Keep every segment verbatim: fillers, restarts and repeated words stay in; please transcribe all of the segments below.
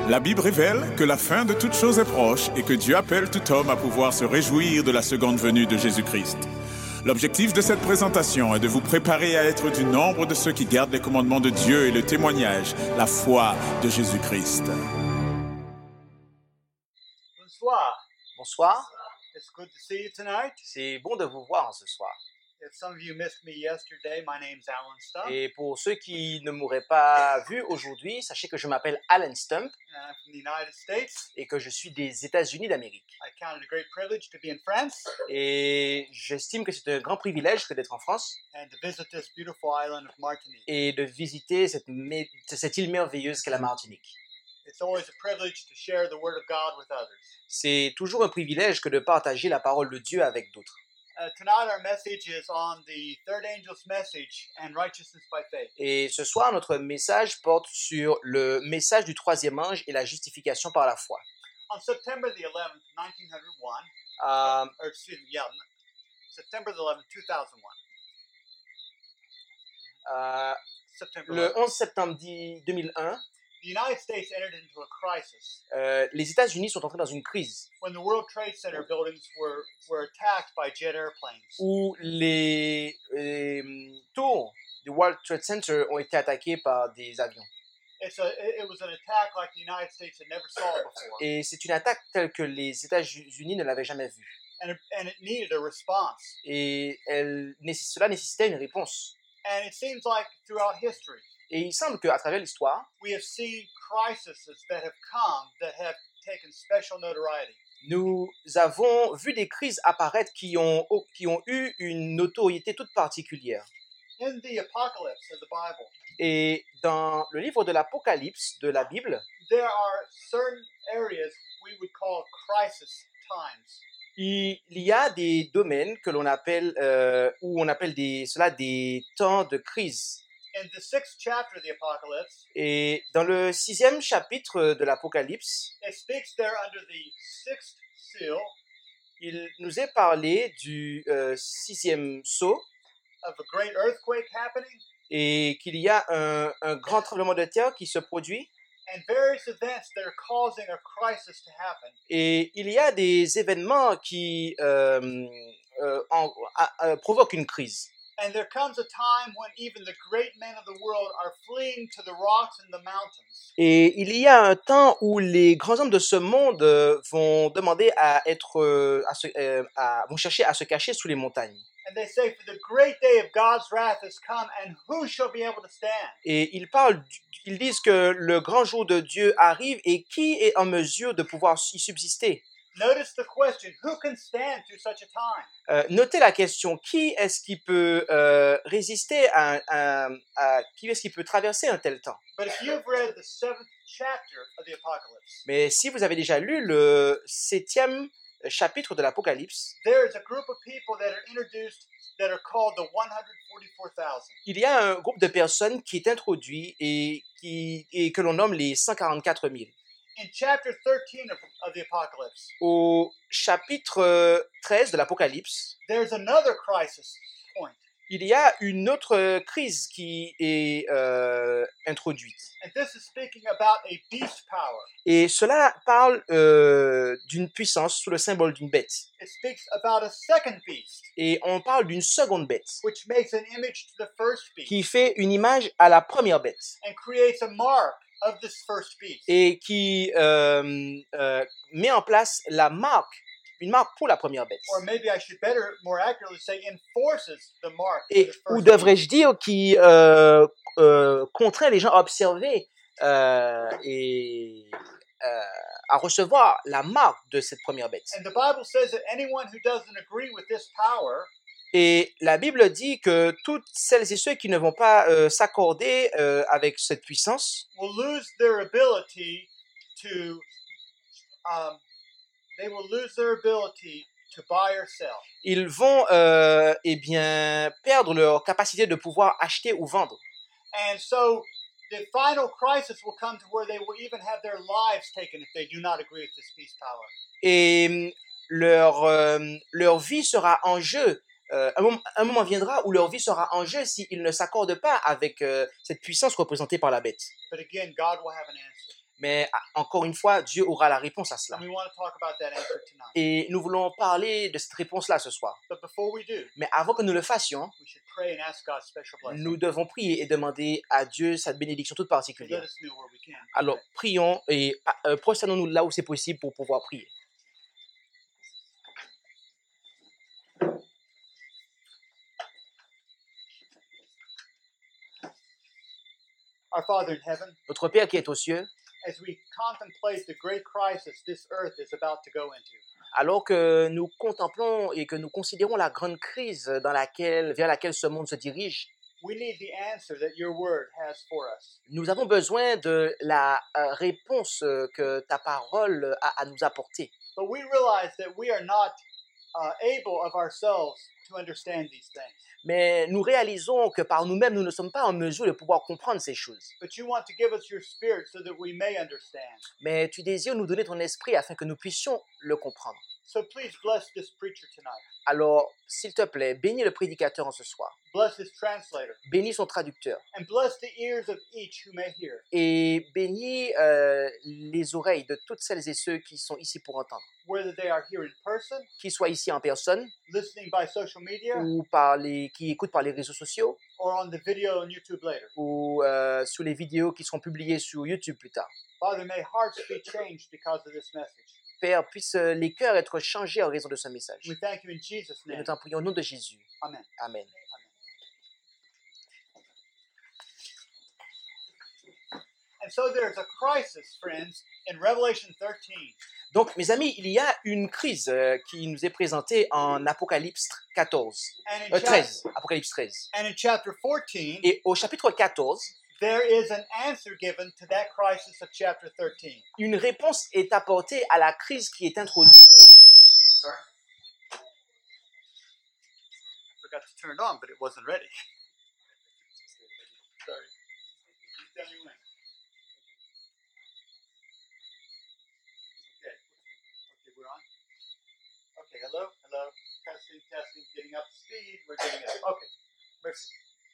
La Bible révèle que la fin de toute chose est proche et que Dieu appelle tout homme à pouvoir se réjouir de la seconde venue de Jésus-Christ. L'objectif de cette présentation est de vous préparer à être du nombre de ceux qui gardent les commandements de Dieu et le témoignage, la foi de Jésus-Christ. Bonsoir. Bonsoir, It's good to see you tonight. c'est bon de vous voir ce soir. If some of you missed me yesterday, my name's Alan Stump, Et pour ceux qui ne m'auraient pas vu aujourd'hui, sachez que je m'appelle Alan Stump and I'm from the United States. et que je suis des États-Unis d'Amérique. I count it a great privilege to be in France Et j'estime que c'est un grand privilège que d'être en France and to visit this beautiful island of Martinique. et de visiter cette, mé- cette île merveilleuse qu'est la Martinique. It's always a privilege to share the Word of God with others. C'est toujours un privilège que de partager la parole de Dieu avec d'autres. Uh, tonight, our message is on the third angel's message and righteousness by faith. Et ce soir, notre message porte sur le message du troisième ange et la justification par la foi. On September the eleventh, nineteen oh one, Euh, or excuse me, yeah, September the eleventh, two thousand one. euh, September le eleventh. onze septembre deux mille un, The United States entered into a crisis euh, les États-Unis sont entrés dans une crise when the World Trade Center buildings were, were attacked by jet airplanes. où les euh, tours du World Trade Center ont été attaquées par des avions. It's a, it it was an attack like the United States had never saw before, Et c'est une attaque telle que les États-Unis ne l'avaient jamais vue. and it, and it needed a response. Et elle, nécess- cela nécessitait une réponse. And it seems like throughout history, Et il semble qu'à travers l'histoire, we have seen crises that have come that have taken special notoriety. nous avons vu des crises apparaître qui ont, qui ont eu une notoriété toute particulière. In the apocalypse of the Bible, Et dans le livre de l'Apocalypse de la Bible, there are certain areas we would call crisis times. il y a des domaines que l'on appelle, euh, où on appelle des, cela des temps de crise. In the sixth chapter of the Apocalypse, Et dans le sixième chapitre de l'Apocalypse, it speaks there under the sixth seal il nous est parlé du euh, sixième sceau of a great earthquake happening et qu'il y a un, un grand tremblement de terre qui se produit and various events that are causing a crisis to happen. et il y a des événements qui euh, euh, en- a- a- provoquent une crise. And there comes a time when even the great men of the world are fleeing to the rocks and the mountains. Et il y a un temps où les grands hommes de ce monde euh, vont demander à être, euh, à se, euh, à- vont chercher à se cacher sous les montagnes. And they say, for the great day of God's wrath has come, and who shall be able to stand? Et ils parlent, du- ils disent que le grand jour de Dieu arrive et qui est en mesure de pouvoir y subsister? Notice the question, who can stand through such a time? Euh, notez la question, qui est-ce qui peut euh, résister à, à, à- qui est-ce qui peut traverser un tel temps? But if you've read the seventh chapter of the Apocalypse, Mais si vous avez déjà lu le septième chapitre de l'Apocalypse, there is a group of people that are introduced that are called the one hundred forty-four thousand. il y a un groupe de personnes qui est introduit et, qui, et que l'on nomme les cent quarante-quatre mille. In chapter thirteen of, of the Apocalypse, Au chapitre euh, treize de l'Apocalypse, there's another crisis point. il y a une autre crise qui est euh, introduite. And this is speaking about a beast power. Et cela parle euh, d'une puissance sous le symbole d'une bête. It speaks about a second beast, Et on parle d'une seconde bête which makes an image to the first beast qui fait une image à la première bête and creates a mark of this first beast. et qui euh, euh, met en place la marque, une marque pour la première bête. Or maybe I should better, more accurately say, enforces the mark of Et the ou first beast. devrais-je dire qui euh, euh, contraint les gens à observer euh, et euh, à recevoir la marque de cette première bête. And the Bible says that anyone who doesn't agree with this power Et la Bible dit que toutes celles et ceux qui ne vont pas euh, s'accorder euh, avec cette puissance will lose their ability to, um, they will lose their ability to buy or sell. ils vont euh, eh bien, perdre leur capacité de pouvoir acheter ou vendre. And so the final crisis will come to where they will even have their lives taken if they do not agree with this beast power. Et hum, leur, euh, leur vie sera en jeu. Euh, un, moment, un moment viendra où leur vie sera en jeu s'ils ne s'accordent pas avec euh, cette puissance représentée par la bête. But again, God will have an answer. Mais a- encore une fois, Dieu aura la réponse à cela. And we want to talk about that answer tonight. Et nous voulons parler de cette réponse-là ce soir. But before we do, Mais avant que nous le fassions, we should pray and ask God's special blessing. nous devons prier et demander à Dieu sa bénédiction toute So let particulière. us know where we can. Alors, prions et euh, prosternons-nous là où c'est possible pour pouvoir prier. Our Father in heaven, Notre Père qui est aux cieux, as we contemplate the great crisis this earth is about to go into, alors que nous contemplons et que nous considérons la grande crise dans laquelle, vers laquelle ce monde se dirige, we need the answer that your word has for us. nous avons besoin de la euh, réponse euh, que ta parole a à nous apporter. But we realize that we are not uh, able of ourselves to understand these things. Mais nous réalisons que par nous-mêmes, nous ne sommes pas en mesure de pouvoir comprendre ces choses. But you want to give us your spirit so that we may understand. Mais tu désires nous donner ton esprit afin que nous puissions le comprendre. So please bless this preacher tonight. Alors, s'il te plaît, bénis le prédicateur en ce soir. Bless his translator. Bénis son traducteur. And bless the ears of each who may hear. Et bénis euh, les oreilles de toutes celles et ceux qui sont ici pour entendre. Whether they are here in person, Qu'ils soient ici en personne listening by social media, ou par les, qui écoutent par les réseaux sociaux or on the video on YouTube later. ou euh, sous les vidéos qui seront publiées sur YouTube plus tard. Father, may hearts be changed because of this message. Père, puissent euh, les cœurs être changés en raison de ce message. We thank you in Jesus' Et name. nous t'en prions au nom de Jésus. Amen. Amen. And so there's a crisis, friends, in Revelation thirteen. Donc, mes amis, il y a une crise euh, qui nous est présentée en Apocalypse quatorze, And in, euh, chap- treize, Apocalypse treize. and in chapter fourteen, Et au chapitre quatorze, there is an answer given to that crisis of chapter thirteen. une réponse est apportée à la crise qui est introduite. Sorry? I forgot to turn it on, but it wasn't ready. Sorry. You tell me when. Okay. Okay, we're on. Okay, hello, hello. Testing, testing, getting up to speed. We're getting it. Okay. Mercy.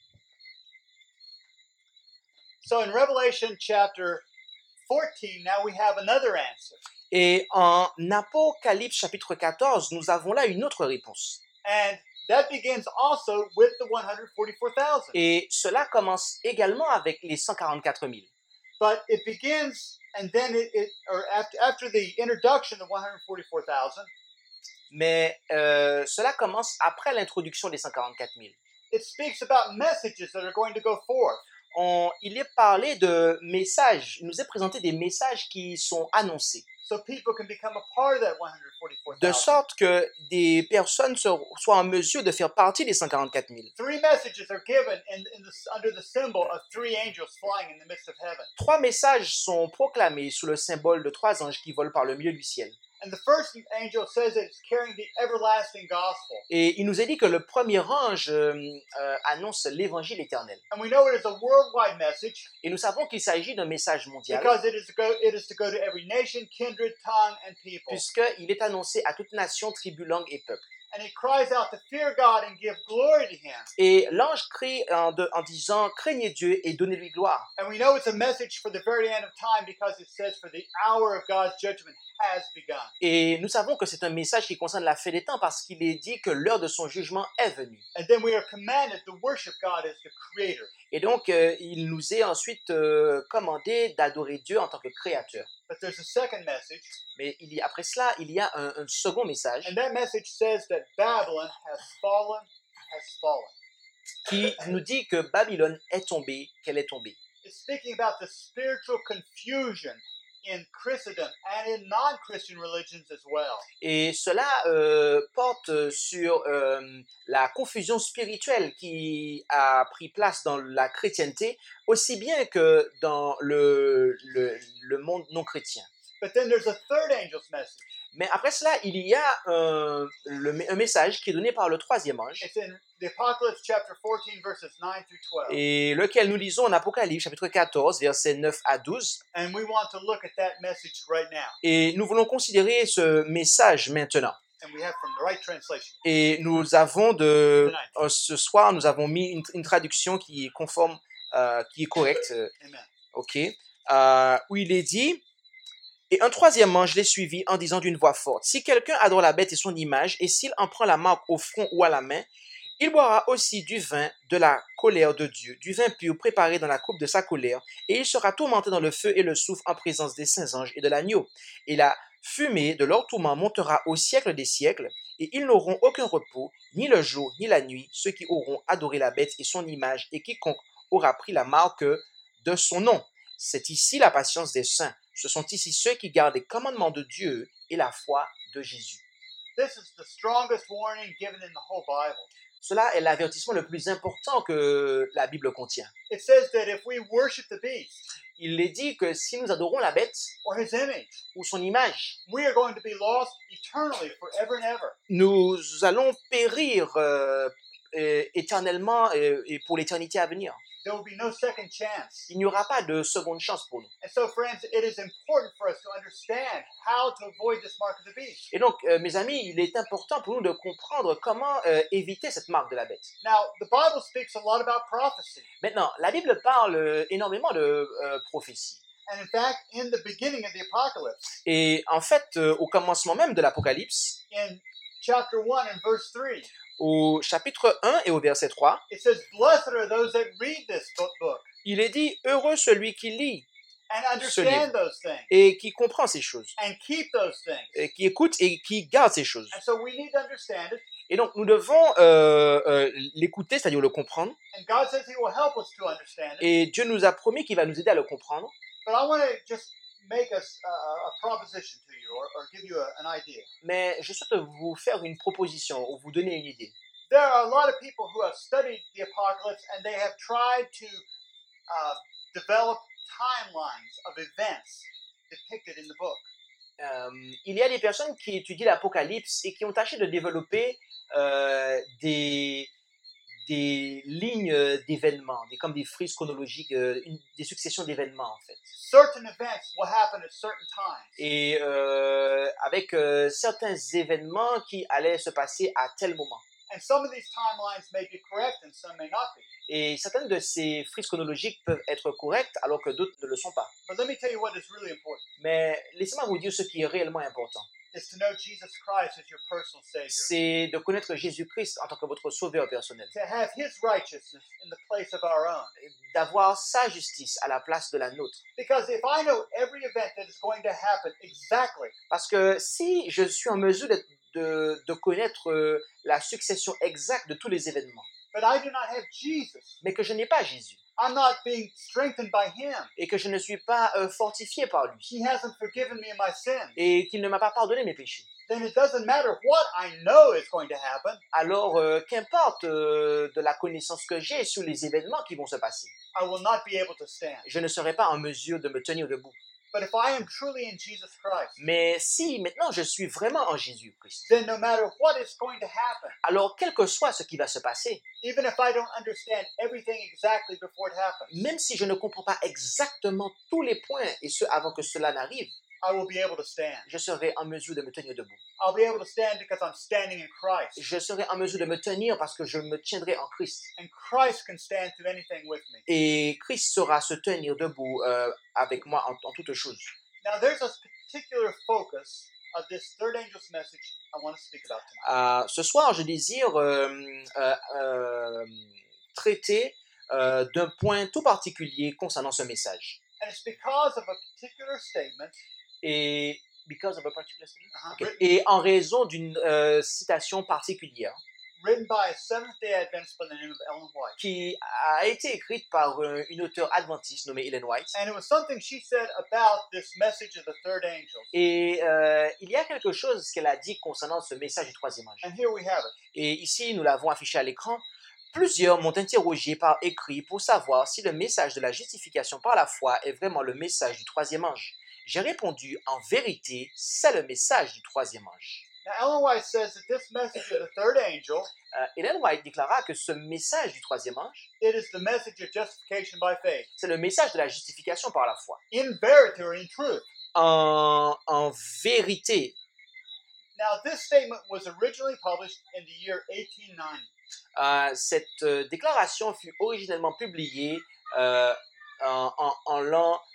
So in Revelation chapter fourteen, now we have another answer. Et en Apocalypse chapitre quatorze, nous avons là une autre réponse. And that begins also with the one hundred forty-four thousand. Et cela commence également avec les cent quarante-quatre mille. But it begins, and then it, it or after, after the introduction of one hundred forty-four thousand, Mais euh, cela commence après l'introduction des cent quarante-quatre mille. it speaks about messages that are going to go forth. On, il est parlé de messages, il nous est présenté des messages qui sont annoncés, So people can become a part of that one hundred forty-four de thousand. sorte que des personnes se- soient en mesure de faire partie des cent quarante-quatre mille. Three messages are given in, in the, under the symbol of three angels flying in the midst of heaven. Trois messages sont proclamés sous le symbole de trois anges qui volent par le milieu du ciel. And the first angel says that it's carrying the everlasting gospel. Et il nous est dit que le premier ange euh, euh, annonce l'évangile éternel. And we know it is a worldwide message Et nous savons qu'il s'agit d'un message mondial, because it is, to go, it is to go to every nation, kindred, tongue, and people. puisqu'il est annoncé à toute nation, tribu, langue et peuple. And he cries out to fear God and give glory to him. Et l'ange crie en, de- en disant « Craignez Dieu et donnez-lui gloire ». And we know it's a message for the very end of time because it says, for the hour of God's judgment has begun. Et nous savons que c'est un message qui concerne la fin des temps parce qu'il est dit que l'heure de son jugement est venue. And then we are commanded to worship God as the creator. Et donc, euh, il nous est ensuite euh, commandé d'adorer Dieu en tant que créateur. But there's a second message, Mais il y, après cela, il y a un, un second message and that message says that Babylon has fallen, has fallen. qui nous dit que Babylone est tombée, qu'elle est tombée. It's speaking about the spiritual confusion in Christendom and in non-Christian religions as well. Et cela euh, porte sur euh, la confusion spirituelle qui a pris place dans la chrétienté, aussi bien que dans le, le, le monde non chrétien. But then there's a third angel's message. Mais après cela, il y a un, le- un message qui est donné par le troisième ange, It's in the Apocalypse chapter fourteen, verses nine through twelve. et lequel nous lisons en Apocalypse, chapitre quatorze, versets neuf à douze. And we want to look at that message right now. Et nous voulons considérer ce message maintenant. And we have from the right translation. Et nous avons de, euh, ce soir, nous avons mis une, une traduction qui est conforme, euh, qui est correcte. euh, Amen. ok. euh, où il est dit, et un troisième ange les suivit en disant d'une voix forte, si quelqu'un adore la bête et son image, et s'il en prend la marque au front ou à la main, il boira aussi du vin de la colère de Dieu, du vin pur préparé dans la coupe de sa colère, et il sera tourmenté dans le feu et le soufre en présence des saints anges et de l'agneau. Et la fumée de leur tourment montera au siècle des siècles, et ils n'auront aucun repos, ni le jour, ni la nuit, ceux qui auront adoré la bête et son image, et quiconque aura pris la marque de son nom. C'est ici la patience des saints. Ce sont ici ceux qui gardent les commandements de Dieu et la foi de Jésus. This is the strongest warning given in the whole Bible. Cela est l'avertissement le plus important que la Bible contient. It says that if we worship the beast Il est dit que si nous adorons la bête or his image, ou son image, we are going to be lost eternally forever and ever. nous allons périr euh, euh, éternellement euh, et pour l'éternité à venir. There will be no second chance. Il n'y aura pas de seconde chance pour nous. And so, friends, it is important for us to understand how to avoid this mark of the beast. Et donc, euh, mes amis, il est important pour nous de comprendre comment euh, éviter cette marque de la bête. Now, the Bible speaks a lot about prophecy. Maintenant, la Bible parle euh, énormément de euh, prophétie. And in fact, in the beginning of the apocalypse, Et en fait, euh, au commencement même de l'Apocalypse, in chapter one and verse three, au chapitre un et au verset trois, it says, "Blessed are those that read this book il est dit « Heureux celui qui lit and ce livre understand those things et qui comprend ces choses, and keep those things." et qui écoute et qui garde ces choses. And so we need to understand it. » Et donc, nous devons euh, euh, l'écouter, c'est-à-dire le comprendre. And God says He will help us to understand it. Et Dieu nous a promis qu'il va nous aider à le comprendre. But I want to just make a, a, a proposition to you or, or give you a, an idea. Mais je souhaite vous faire une proposition ou vous donner une idée. There are a lot of people who have studied the apocalypse and they have tried to uh, develop timelines of events depicted in the book. Euh, il y a des personnes qui étudient l'Apocalypse et qui ont tâché de développer euh, des, des lignes d'événements, des, comme des frises chronologiques, euh, une, des successions d'événements en fait. Certain events will happen at certain times. Et euh, avec euh, certains événements qui allaient se passer à tel moment. And some of these timelines may be correct and some may not be. Et certaines de ces frises chronologiques peuvent être correctes alors que d'autres ne le sont pas. But let me tell you what is really important. Mais laissez-moi vous dire ce qui est réellement important. Is to know Jesus Christ as your personal Savior. C'est de connaître Jésus-Christ en tant que votre sauveur personnel. To have His righteousness in the place of our own. D'avoir sa justice à la place de la nôtre. Because if I know every event that is going to happen exactly. Parce que si je suis en mesure de, de, de connaître euh, la succession exacte de tous les événements, But I do not have Jesus. mais que je n'ai pas Jésus, I'm not being strengthened by Him. et que je ne suis pas euh, fortifié par lui, He hasn't forgiven me of my sins. et qu'il ne m'a pas pardonné mes péchés, Then it doesn't matter what I know is going to happen. alors euh, qu'importe euh, de la connaissance que j'ai sur les événements qui vont se passer, I will not be able to stand. je ne serai pas en mesure de me tenir debout. But if I am truly in Jesus Christ, Mais si maintenant je suis vraiment en Jésus-Christ, then no matter what is going to happen, alors quel que soit ce qui va se passer, even if I don't understand everything exactly before it happens, même si je ne comprends pas exactement tous les points et ce avant que cela n'arrive, I will be able to stand. je serai en mesure de me tenir debout. I'll be able to stand because I'm standing in Christ. Je serai en mesure de me tenir parce que je me tiendrai en Christ. And Christ can stand through anything with me. Et Christ saura se tenir debout euh, avec moi en, en toutes choses. Now there's a particular focus of this third angel's message I want to speak about tonight. Euh, ce soir, je désire euh, euh, euh, traiter euh, d'un point tout particulier concernant ce message. And it's because of a particular statement Et, because of a particular statement? uh-huh, Okay. written, Et en raison d'une euh, citation particulière written by a Seventh-day Adventist by the name of Ellen White. qui a été écrite par euh, une auteure adventiste nommée Ellen White. And it was something she said about this message of the third angel. Et euh, il y a quelque chose qu'elle a dit concernant ce message du troisième ange. And here we have it. Et ici, nous l'avons affiché à l'écran. Plusieurs m'ont interrogé par écrit pour savoir si le message de la justification par la foi est vraiment le message du troisième ange. J'ai répondu, en vérité, c'est le message du troisième ange. Now, Ellen White says that this message of the third angel, Euh, Ellen White déclara que ce message du troisième ange, it is the message of justification by faith, c'est le message de la justification par la foi. in verity or in truth. En, en vérité, Now, this statement was originally published in the year eighteen ninety. euh, cette euh, déclaration fut originellement publiée euh, en, en, en l'an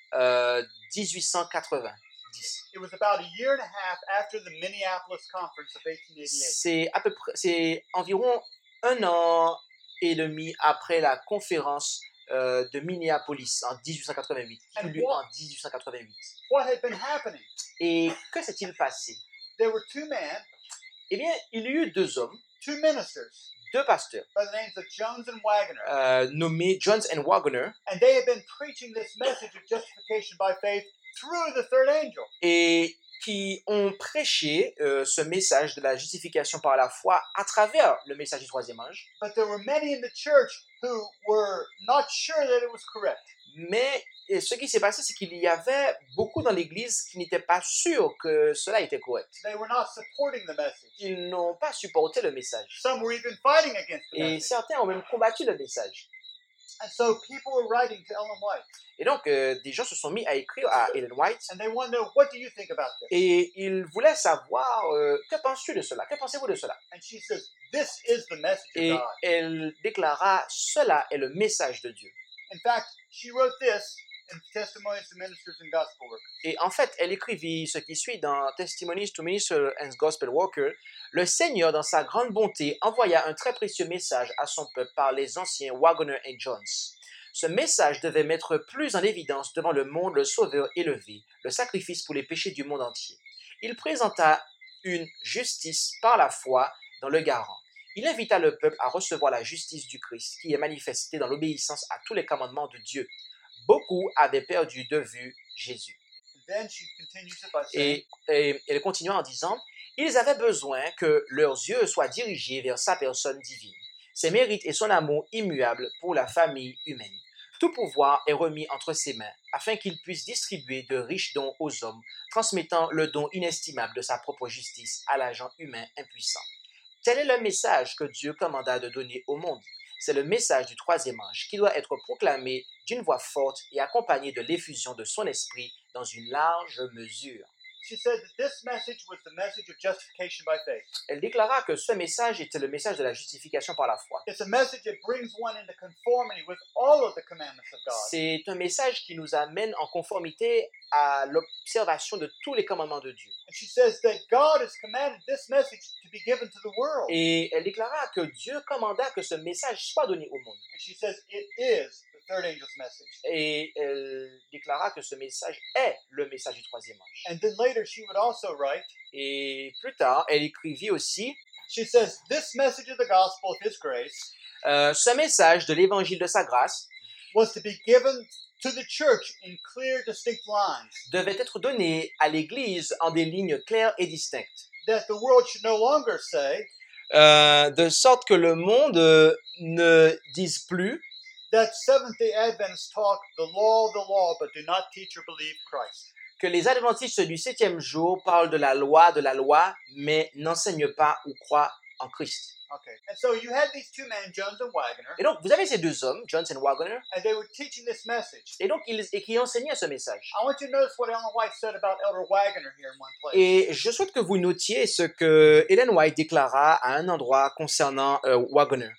euh, dix-huit cent quatre-vingt-dix. It was about a year and a half after the Minneapolis Conference of eighteen eighty-eight. C'est à peu près, c'est environ un an et demi après la conférence euh, de Minneapolis en dix-huit cent quatre-vingt-huit, qui eut lieu en dix-huit cent quatre-vingt-huit. What had been happening? Et que s'est-il passé? There were two men, Eh bien, il y eut deux hommes, two ministers, deux pasteurs, by the names of Jones and Wagner, euh, nommés Jones and Wagner, and they had been preaching this message of justification by faith through the third angel. et qui ont prêché euh, ce message de la justification par la foi à travers le message du troisième ange. But there were many in the church who were not sure that it was correct. Mais et ce qui s'est passé, c'est qu'il y avait beaucoup dans l'Église qui n'étaient pas sûrs que cela était correct. They were not supporting the message. Ils n'ont pas supporté le message. Some were even fighting against the Et message. certains ont même combattu le message. And so people were writing to Ellen White, Et donc, euh, des gens se sont mis à écrire à Ellen White and they wanted to know, what do you think about this? et ils voulaient savoir, euh, que penses-tu de cela? Que pensez-vous de cela? And she says, this is the message of Et God. elle déclara, cela est le message de Dieu. In fact, she wrote this in Testimonies to Ministers and Gospel Workers. Et en fait, elle écrivit ce qui suit dans Testimonies to Ministers and Gospel Workers. Le Seigneur, dans sa grande bonté, envoya un très précieux message à son peuple par les anciens Wagner et Jones. Ce message devait mettre plus en évidence devant le monde le Sauveur élevé, le sacrifice pour les péchés du monde entier. Il présenta une justice par la foi dans le garant. Il invita le peuple à recevoir la justice du Christ qui est manifestée dans l'obéissance à tous les commandements de Dieu. Beaucoup avaient perdu de vue Jésus. And then she continues it by saying, Et, et elle continua en disant, ils avaient besoin que leurs yeux soient dirigés vers sa personne divine, ses mérites et son amour immuable pour la famille humaine. Tout pouvoir est remis entre ses mains, afin qu'il puisse distribuer de riches dons aux hommes, transmettant le don inestimable de sa propre justice à l'agent humain impuissant. Tel est le message que Dieu commanda de donner au monde. C'est le message du troisième ange qui doit être proclamé d'une voix forte et accompagné de l'effusion de son esprit dans une large mesure. she said that this message was the message of justification by faith. Elle déclara que ce message était le message de la justification par la foi. It's a message that brings one into conformity with all of the commandments of God. C'est un message qui nous amène en conformité à l'observation de tous les commandements de Dieu. And she says that God has commanded this message to be given to the world. Et elle déclara que Dieu commanda que ce message soit donné au monde. And she says it is the third angel's message. Et elle déclara que ce message est le message du troisième ange. And then later she would also write, Et plus tard, elle écrivit aussi she says, this message of the gospel of his grace euh, ce message de l'évangile de sa grâce was to be given to the church in clear, distinct lines, devait être donné à l'Église en des lignes claires et distinctes, that the world should no longer say euh, de sorte que le monde euh, ne dise plus that Seventh-day Adventists talk the law, the law, but do not teach or believe Christ. que les adventistes du septième jour parlent de la loi, de la loi, mais n'enseignent pas ou croient en Christ. Okay. And so you had these two men, Jones and Wagner, Et donc, vous avez ces deux hommes, Jones et Wagner, and they were teaching this message. et donc ils et qui enseignaient ce message. I want you to notice what Ellen White said about Elder Wagner here in one place. Et je souhaite que vous notiez ce que Ellen White déclara à un endroit concernant euh, Wagner.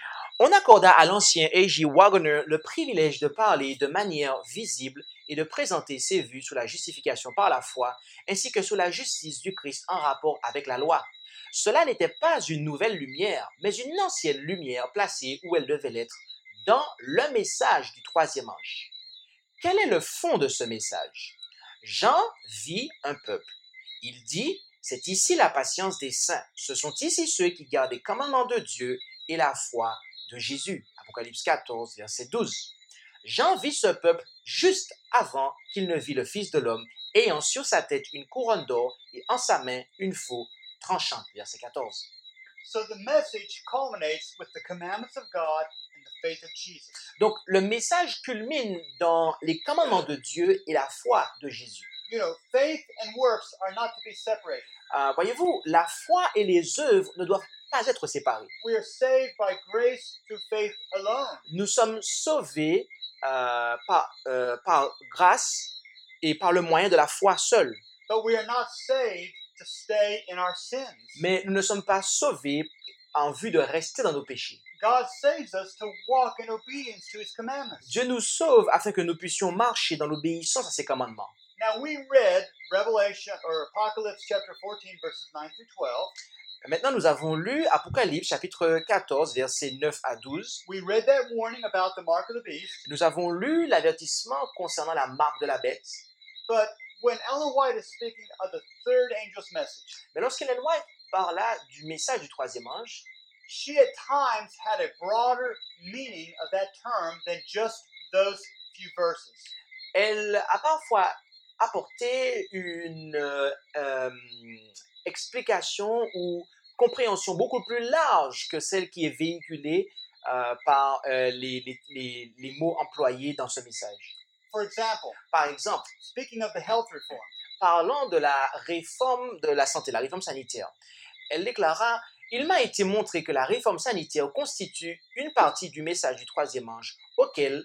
On accorda à l'ancien A J Wagner le privilège de parler de manière visible et de présenter ses vues sur la justification par la foi, ainsi que sur la justice du Christ en rapport avec la loi. Cela n'était pas une nouvelle lumière, mais une ancienne lumière placée où elle devait l'être, dans le message du troisième ange. Quel est le fond de ce message? Jean vit un peuple. Il dit, c'est ici la patience des saints. Ce sont ici ceux qui gardent les commandements de Dieu et la foi de Jésus. Apocalypse quatorze, verset douze. Jean vit ce peuple juste avant qu'il ne vit le Fils de l'homme, ayant sur sa tête une couronne d'or et en sa main une faux tranchante. Verset quatorze. So the message culminates with the commandments of God and the faith of Jesus. Donc, le message culmine dans les commandements de Dieu et la foi de Jésus. You know, faith and works are not to be separated. Euh, voyez-vous, la foi et les œuvres ne doivent pas être séparées. We are saved by grace through faith alone. Nous sommes sauvés euh, par, euh, par grâce et par le moyen de la foi seule. But we are not saved to stay in our sins. Mais nous ne sommes pas sauvés en vue de rester dans nos péchés. God saves us to walk in obedience to his commandments. Dieu nous sauve afin que nous puissions marcher dans l'obéissance à ses commandements. Now we read Revelation or Apocalypse chapter fourteen verses nine through twelve. Maintenant, nous avons lu Apocalypse chapitre quatorze, versets neuf à douze. We read that warning about the mark of the beast. Nous avons lu l'avertissement concernant la marque de la bête. But when Ellen White is speaking of the third angel's message, Mais lorsqu'Ellen White parla du message du troisième ange, she at times had a broader meaning of that term than just those few verses. elle a parfois apporté une euh, euh, explication ou compréhension beaucoup plus large que celle qui est véhiculée euh, par euh, les, les, les, les mots employés dans ce message. For example, Par exemple, speaking of the health reform, parlant de la réforme de la santé, la réforme sanitaire, elle déclara « Il m'a été montré que la réforme sanitaire constitue une partie du message du troisième ange auquel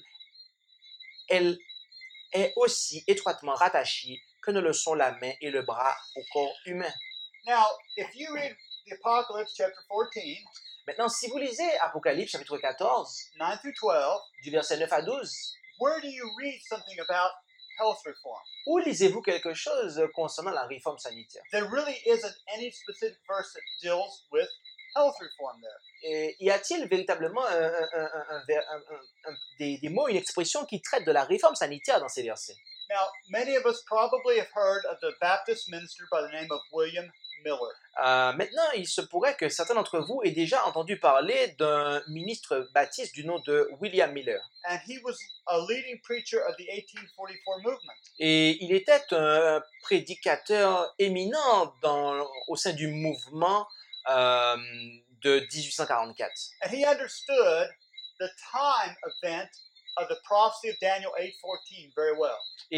elle est aussi étroitement rattachée que ne le sont la main et le bras au corps humain. » now, if you read the Apocalypse chapter fourteen, Maintenant, si vous lisez Apocalypse chapitre quatorze, nine through twelve, du verset neuf à douze, where do you read something about health reform? où lisez-vous quelque chose concernant la réforme sanitaire? There really isn't any specific verse that deals with health reform there. Et y a-t-il véritablement un, un, un, un, un, un, un, des, des mots, une expression qui traite de la réforme sanitaire dans ces versets? Now, many of us probably have heard of the Baptist minister by the name of William Miller. Euh, maintenant, il se pourrait que certains d'entre vous aient déjà entendu parler d'un ministre baptiste du nom de William Miller. And he was a leading preacher of the eighteen forty-four movement. Et il était un prédicateur éminent dans, au sein du mouvement euh, de dix-huit cent quarante-quatre. And he understood the time event of the prophecy of Daniel eight fourteen very well.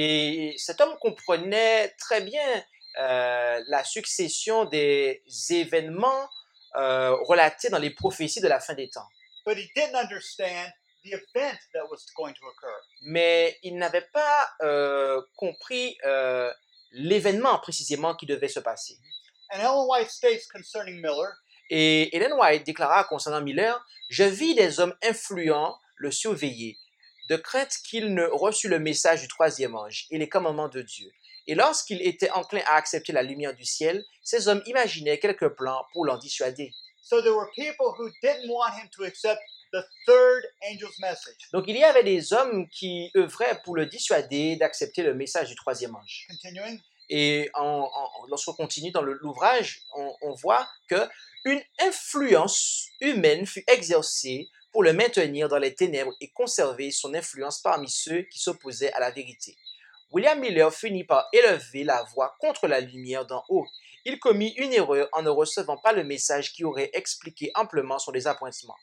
Et cet homme comprenait très bien euh, la succession des événements euh, relatés dans les prophéties de la fin des temps. But he didn't understand the event that was going to occur. Mais il n'avait pas euh, compris euh, l'événement précisément qui devait se passer. And Ellen White states concerning Miller, Et Ellen White déclara concernant Miller, « Je vis des hommes influents le surveiller, de crainte qu'il ne reçût le message du troisième ange et les commandements de Dieu. Et lorsqu'il était enclin à accepter la lumière du ciel, ces hommes imaginaient quelques plans pour l'en dissuader. » so there were people who didn't want him to accept the third angel's message. Donc il y avait des hommes qui œuvraient pour le dissuader d'accepter le message du troisième ange. Continuing. Et en, en, lorsqu'on continue dans le, l'ouvrage, on, on voit qu'une influence humaine fut exercée pour le maintenir dans les ténèbres et conserver son influence parmi ceux qui s'opposaient à la vérité. William Miller finit par élever la voix contre la lumière d'en haut. Il commit une erreur en ne recevant pas le message qui aurait expliqué amplement son désappointement.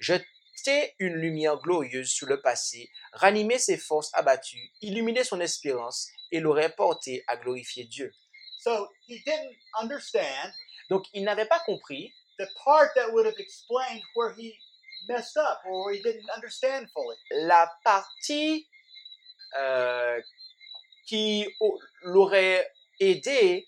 Jeter une lumière glorieuse sur le passé, ranimer ses forces abattues, illuminer son espérance et l'aurait porté à glorifier Dieu. So he didn't understand Donc, il n'avait pas compris the part that would have explained where he messed up or where he didn't understand fully. la partie euh, qui o- l'aurait aidé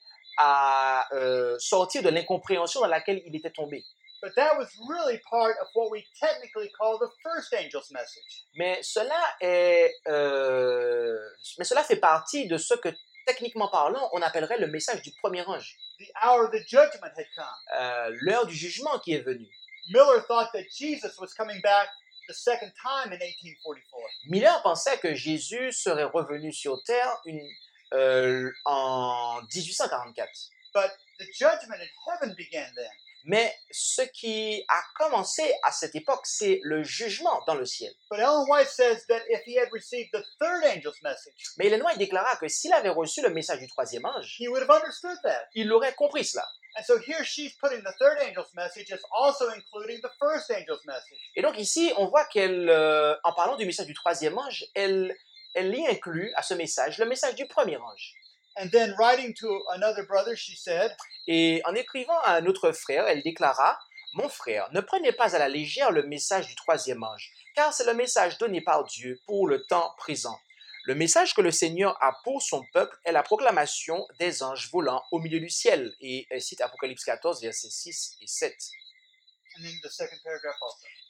à euh, sortir de l'incompréhension dans laquelle il était tombé. But that was really part of what we technically call the first angel's message. Mais cela est, euh, mais cela fait partie de ce que, techniquement parlant, on appellerait le message du premier ange. The hour of the judgment had come. Euh, l'heure du jugement qui est venue. Miller thought that Jesus was coming back the second time in eighteen forty-four. Miller pensait que Jésus serait revenu sur terre une, euh, en dix-huit cent quarante-quatre. But the judgment in heaven began then. Mais ce qui a commencé à cette époque, c'est le jugement dans le ciel. But Ellen White says that if he had received the third angel's message, Mais Ellen White déclara que s'il avait reçu le message du troisième ange, he would have understood that. il aurait compris cela. And so here she's putting the third angel's message as also including the first angel's message. Et donc ici, on voit qu'elle, euh, en parlant du message du troisième ange, elle, elle y inclut à ce message le message du premier ange. And then writing to another brother, she said, Et en écrivant à un autre frère, elle déclara « Mon frère, ne prenez pas à la légère le message du troisième ange, car c'est le message donné par Dieu pour le temps présent. Le message que le Seigneur a pour son peuple est la proclamation des anges volant au milieu du ciel. » Et elle cite Apocalypse quatorze, versets six et sept. and then the second paragraph also.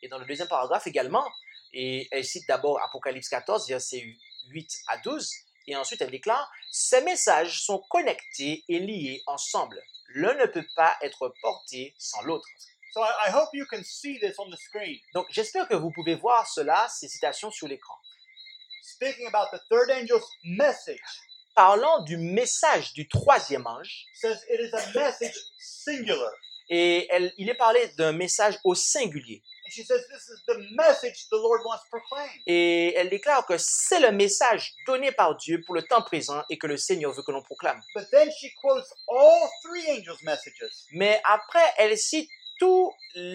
Et dans le deuxième paragraphe également, et elle cite d'abord Apocalypse quatorze, versets huit à douze, et ensuite elle déclare « Ces messages sont connectés et liés ensemble. L'un ne peut pas être porté sans l'autre. » So I, I hope you can see this on the screen. Donc j'espère que vous pouvez voir cela, ces citations sur l'écran. Speaking about the third angel's message, Parlant du message du troisième ange, says it is a message singular. et elle, il est parlé d'un message au singulier. And she says this is the message the Lord wants proclaimed. Et elle déclare que c'est le message donné par Dieu pour le temps présent et que le Seigneur veut que l'on proclame. But then she quotes all three angels' messages. Mais après, elle cite tout,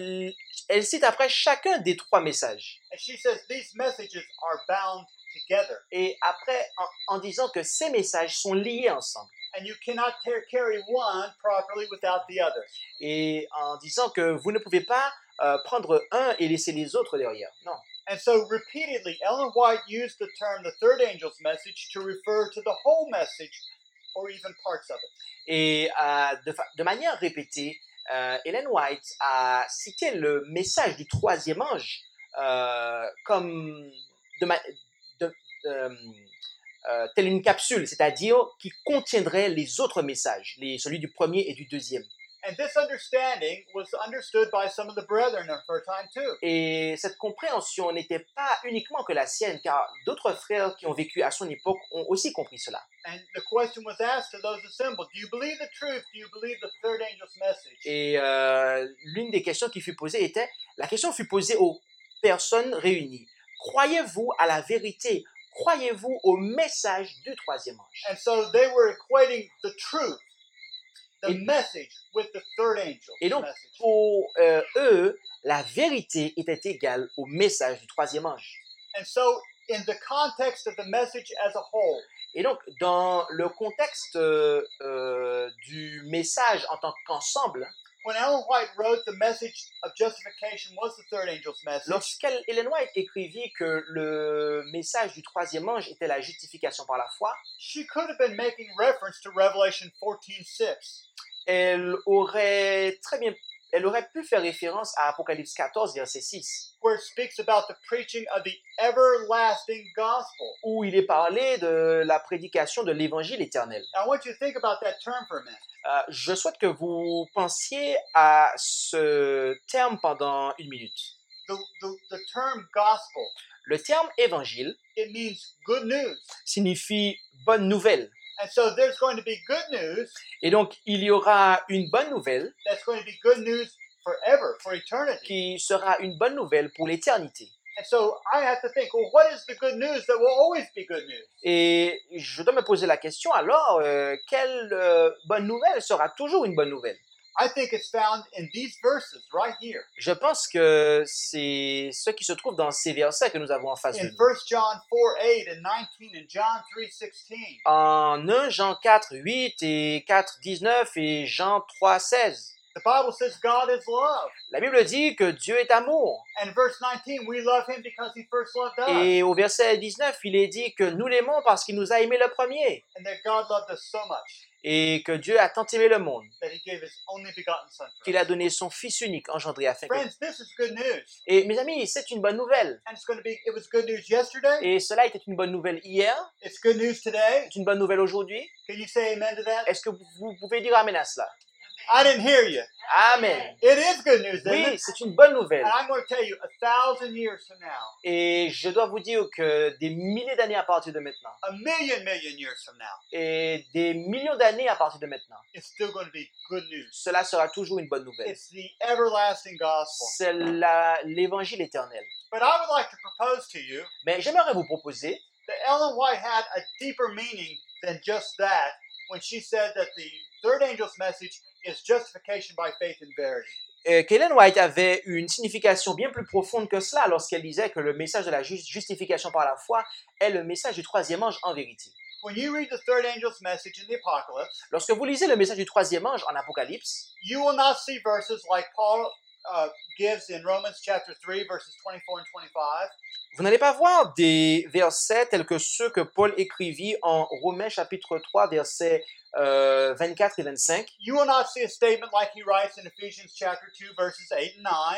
elle cite après chacun des trois messages. And she says these messages are bound together. Et après, en, en disant que ces messages sont liés ensemble. And you cannot tear, carry one properly without the other. Et en disant que vous ne pouvez pas euh, prendre un et laisser les autres derrière. Non. And so repeatedly, Ellen White used the term the third angel's message to refer to the whole message or even parts of it. Et euh, de, de manière répétée, euh, Ellen White a cité le message du troisième ange euh, comme de, ma, de, euh, euh, telle une capsule, c'est-à-dire qui contiendrait les autres messages, les, celui du premier et du deuxième. And this understanding was understood by some of the brethren of her time too. Et cette compréhension n'était pas uniquement que la sienne, car d'autres frères qui ont vécu à son époque ont aussi compris cela. And the question was asked to those assembled, do you believe the truth? Do you believe the third angel's message? Et euh, l'une des questions qui fut posée était, la question fut posée aux personnes réunies. Croyez-vous à la vérité? Croyez-vous au message du troisième ange? And so they were equating the truth, the Et- message, with the third angel's Et donc, message. pour euh, eux, la vérité était égale au message du troisième ange. And so in the context of the message as a whole, Et donc, dans le contexte euh, euh, du message en tant qu'ensemble, when Ellen White wrote the message of justification was the third angel's message, lorsqu'Ellen White écrivit que le message du troisième ange était la justification par la foi, she could have been making reference to Revelation fourteen six. elle aurait très bien, elle aurait pu faire référence à Apocalypse quatorze, verset six, where it speaks about the preaching of the everlasting gospel. où il est parlé de la prédication de l'évangile éternel. Now, I want you to think about that term for a minute. Euh, je souhaite que vous pensiez à ce terme pendant une minute. The, the, the term gospel, Le terme évangile it means good news. signifie bonne nouvelle. And so there's going to be good news Et donc, il y aura une bonne nouvelle that's going to be good news forever, for eternity. qui sera une bonne nouvelle pour l'éternité. And so I have to think, well, what is the good news that will always be good news? Et je dois me poser la question, alors, euh, quelle euh, bonne nouvelle sera toujours une bonne nouvelle? I think it's found in these verses right here. Je pense que c'est ce qui se trouve dans ces versets que nous avons en face de In nous. First John four eight and nineteen and John three sixteen. En un Jean quatre, huit et quatre, dix-neuf et Jean trois, seize. The Bible says God is love. La Bible dit que Dieu est amour. And verse nineteen, we love him because he first loved us. Et au verset dix-neuf, il est dit que nous l'aimons parce qu'il nous a aimés le premier. And that God loved us so much Et que Dieu a tant aimé le monde that he gave his only begotten son for qu'il us. a donné son Fils unique engendré afin que... Friends, this is good news. Et mes amis, c'est une bonne nouvelle. And it's going to be, it was good news yesterday. Et cela était une bonne nouvelle hier, It's good news today. c'est une bonne nouvelle aujourd'hui. Can you say amen to that? Est-ce que vous, vous pouvez dire amen à cela? I didn't hear you. Amen. It is good news, isn't Oui, it? c'est une bonne nouvelle. And I'm going to tell you, a thousand years from now, Et je dois vous dire que des milliers d'années à partir de maintenant, a million, million years from now, et des millions d'années à partir de maintenant, it's still going to be good news. cela sera toujours une bonne nouvelle. It's the everlasting gospel. C'est la- l'évangile éternel. But I would like to propose to you Mais j'aimerais vous proposer that Ellen White had a deeper meaning than just that when she said that the third angel's message is justification by faith and verity. euh, qu'Ellen White avait une signification bien plus profonde que cela lorsqu'elle disait que le message de la ju- justification par la foi est le message du troisième ange en vérité. When you read the third angel's message in the Apocalypse, Lorsque vous lisez le message du troisième ange en Apocalypse, you will not see verses like Paul uh, gives in Romans chapter three, verses twenty-four and twenty-five, vous n'allez pas voir des versets tels que ceux que Paul écrivit en Romains chapitre trois, versets euh, vingt-quatre et vingt-cinq. You will not see a statement like he writes in Ephesians chapter two, verses eight and nine.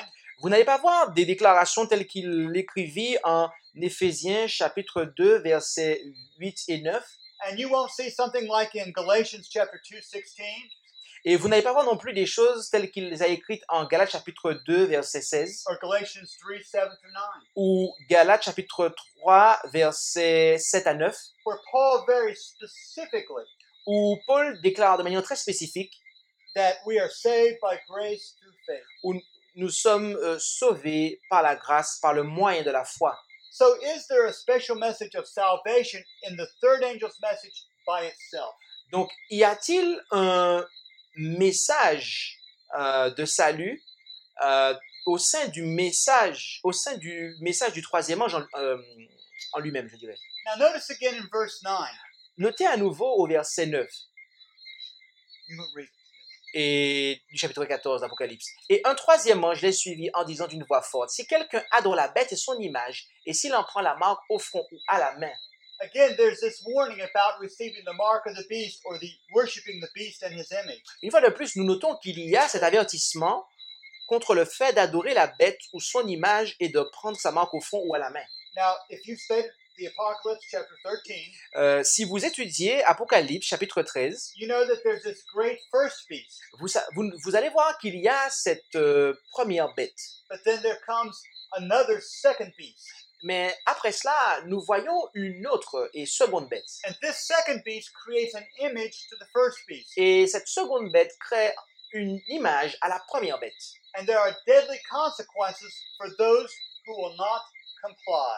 Vous n'allez pas voir des déclarations telles qu'il l'écrivit en Éphésiens chapitre deux, versets huit et neuf. And you won't see something like in Galatians chapter two, sixteen, Et vous n'allez pas voir non plus des choses telles qu'il les a écrites en Galates chapitre deux, verset seize, or Galatians three, seven through nine, ou Galates chapitre trois, versets sept à neuf, where Paul very specifically où Paul déclare de manière très spécifique that we are saved by grace through faith. où nous sommes euh, sauvés par la grâce, par le moyen de la foi. So is there a special message of salvation in the third angel's message by itself? Donc, y a-t-il un message euh, de salut euh, au sein du message, au sein du message du troisième ange en, euh, en lui-même, je dirais. Now notice again in verse nine. Notez à nouveau au verset neuf You will read. et du chapitre quatorze d'Apocalypse. Et un troisième ange les suivit en disant d'une voix forte, si quelqu'un adore la bête et son image, et s'il en prend la marque au front ou à la main. Again, there's this warning about receiving the mark of the beast or the worshiping the beast and his image. Une fois de plus, nous notons qu'il y a cet avertissement contre le fait d'adorer la bête ou son image et de prendre sa marque au front ou à la main. Now, if you've studied the Apocalypse chapter thirteen, Euh, si vous étudiez Apocalypse chapitre treize, you know that there's this great first beast, vous, sa- vous, vous allez voir qu'il y a cette euh, première bête. but then there comes another second beast. Mais après cela, nous voyons une autre et seconde bête. And this second beast creates an image to the first beast. Et cette seconde bête crée une image à la première bête. And there are deadly consequences for those who will not comply.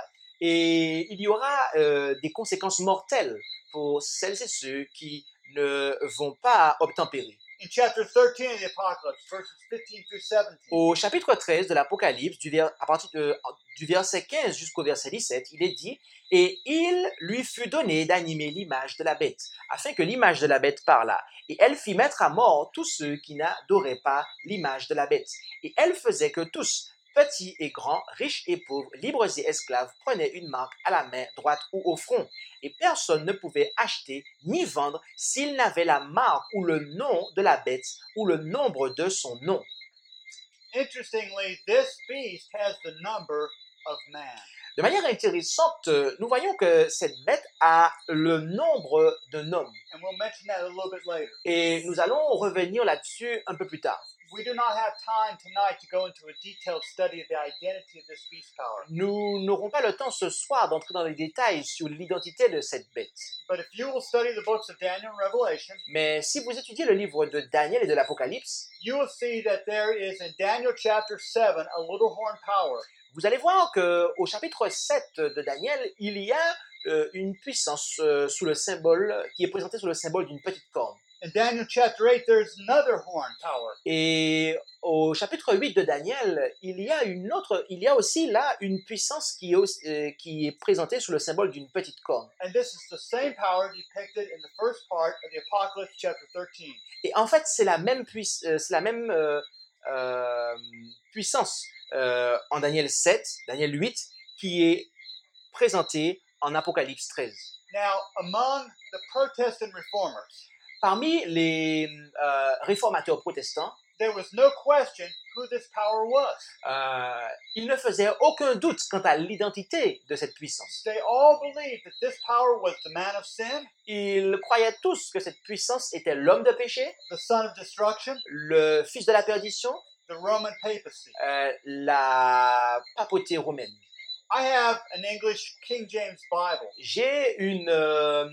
Et il y aura euh, des conséquences mortelles pour celles et ceux qui ne vont pas obtempérer. In chapter thirteen of the Apocalypse, verses fifteen through seventeen, Au chapitre treize de l'Apocalypse, du vers- à partir de- du verset quinze jusqu'au verset dix-sept, il est dit « Et il lui fut donné d'animer l'image de la bête, afin que l'image de la bête parlât. Et elle fit mettre à mort tous ceux qui n'adoraient pas l'image de la bête. Et elle faisait que tous, petits et grands, riches et pauvres, libres et esclaves, prenaient une marque à la main droite ou au front. Et personne ne pouvait acheter ni vendre s'il n'avait la marque ou le nom de la bête ou le nombre de son nom. » interestingly, this beast has the number of man. De manière intéressante, euh, nous voyons que cette bête a le nombre d'un homme. And we'll mention that a little bit later. Et nous allons revenir là-dessus un peu plus tard. We do not have time tonight to go into a detailed study of the identity of this beast power. Nous n'aurons pas le temps ce soir d'entrer dans les détails sur l'identité de cette bête. But if you will study the books of Daniel and Revelation, Mais si vous étudiez le livre de Daniel et de l'Apocalypse, you will see that there is in Daniel chapter seven a little horn power. vous allez voir qu'au chapitre sept de Daniel, il y a euh, une puissance euh, sous le symbole, qui est présentée sous le symbole d'une petite corne. In Daniel chapter eight, there's another horn power. Et au chapitre huit de Daniel, il y a une autre, il y a aussi là une puissance qui est, aussi- euh, qui est présentée sous le symbole d'une petite corne. And this is the same power depicted in the first part of the Apocalypse chapter thirteen. Et en fait, c'est la même, puiss- euh, c'est la même euh, euh, puissance euh, en Daniel sept, Daniel huit, qui est présentée en Apocalypse treize. Now, among the Protestant reformers, Parmi les euh, réformateurs protestants, there was no question who this power was. euh, il ne faisait aucun doute quant à l'identité de cette puissance. They all believed that this power was the man of sin, Ils croyaient tous que cette puissance était l'homme de péché, the son of destruction, le fils de la perdition, the Roman papacy. euh, la papauté romaine. I have an English King James Bible, J'ai une euh,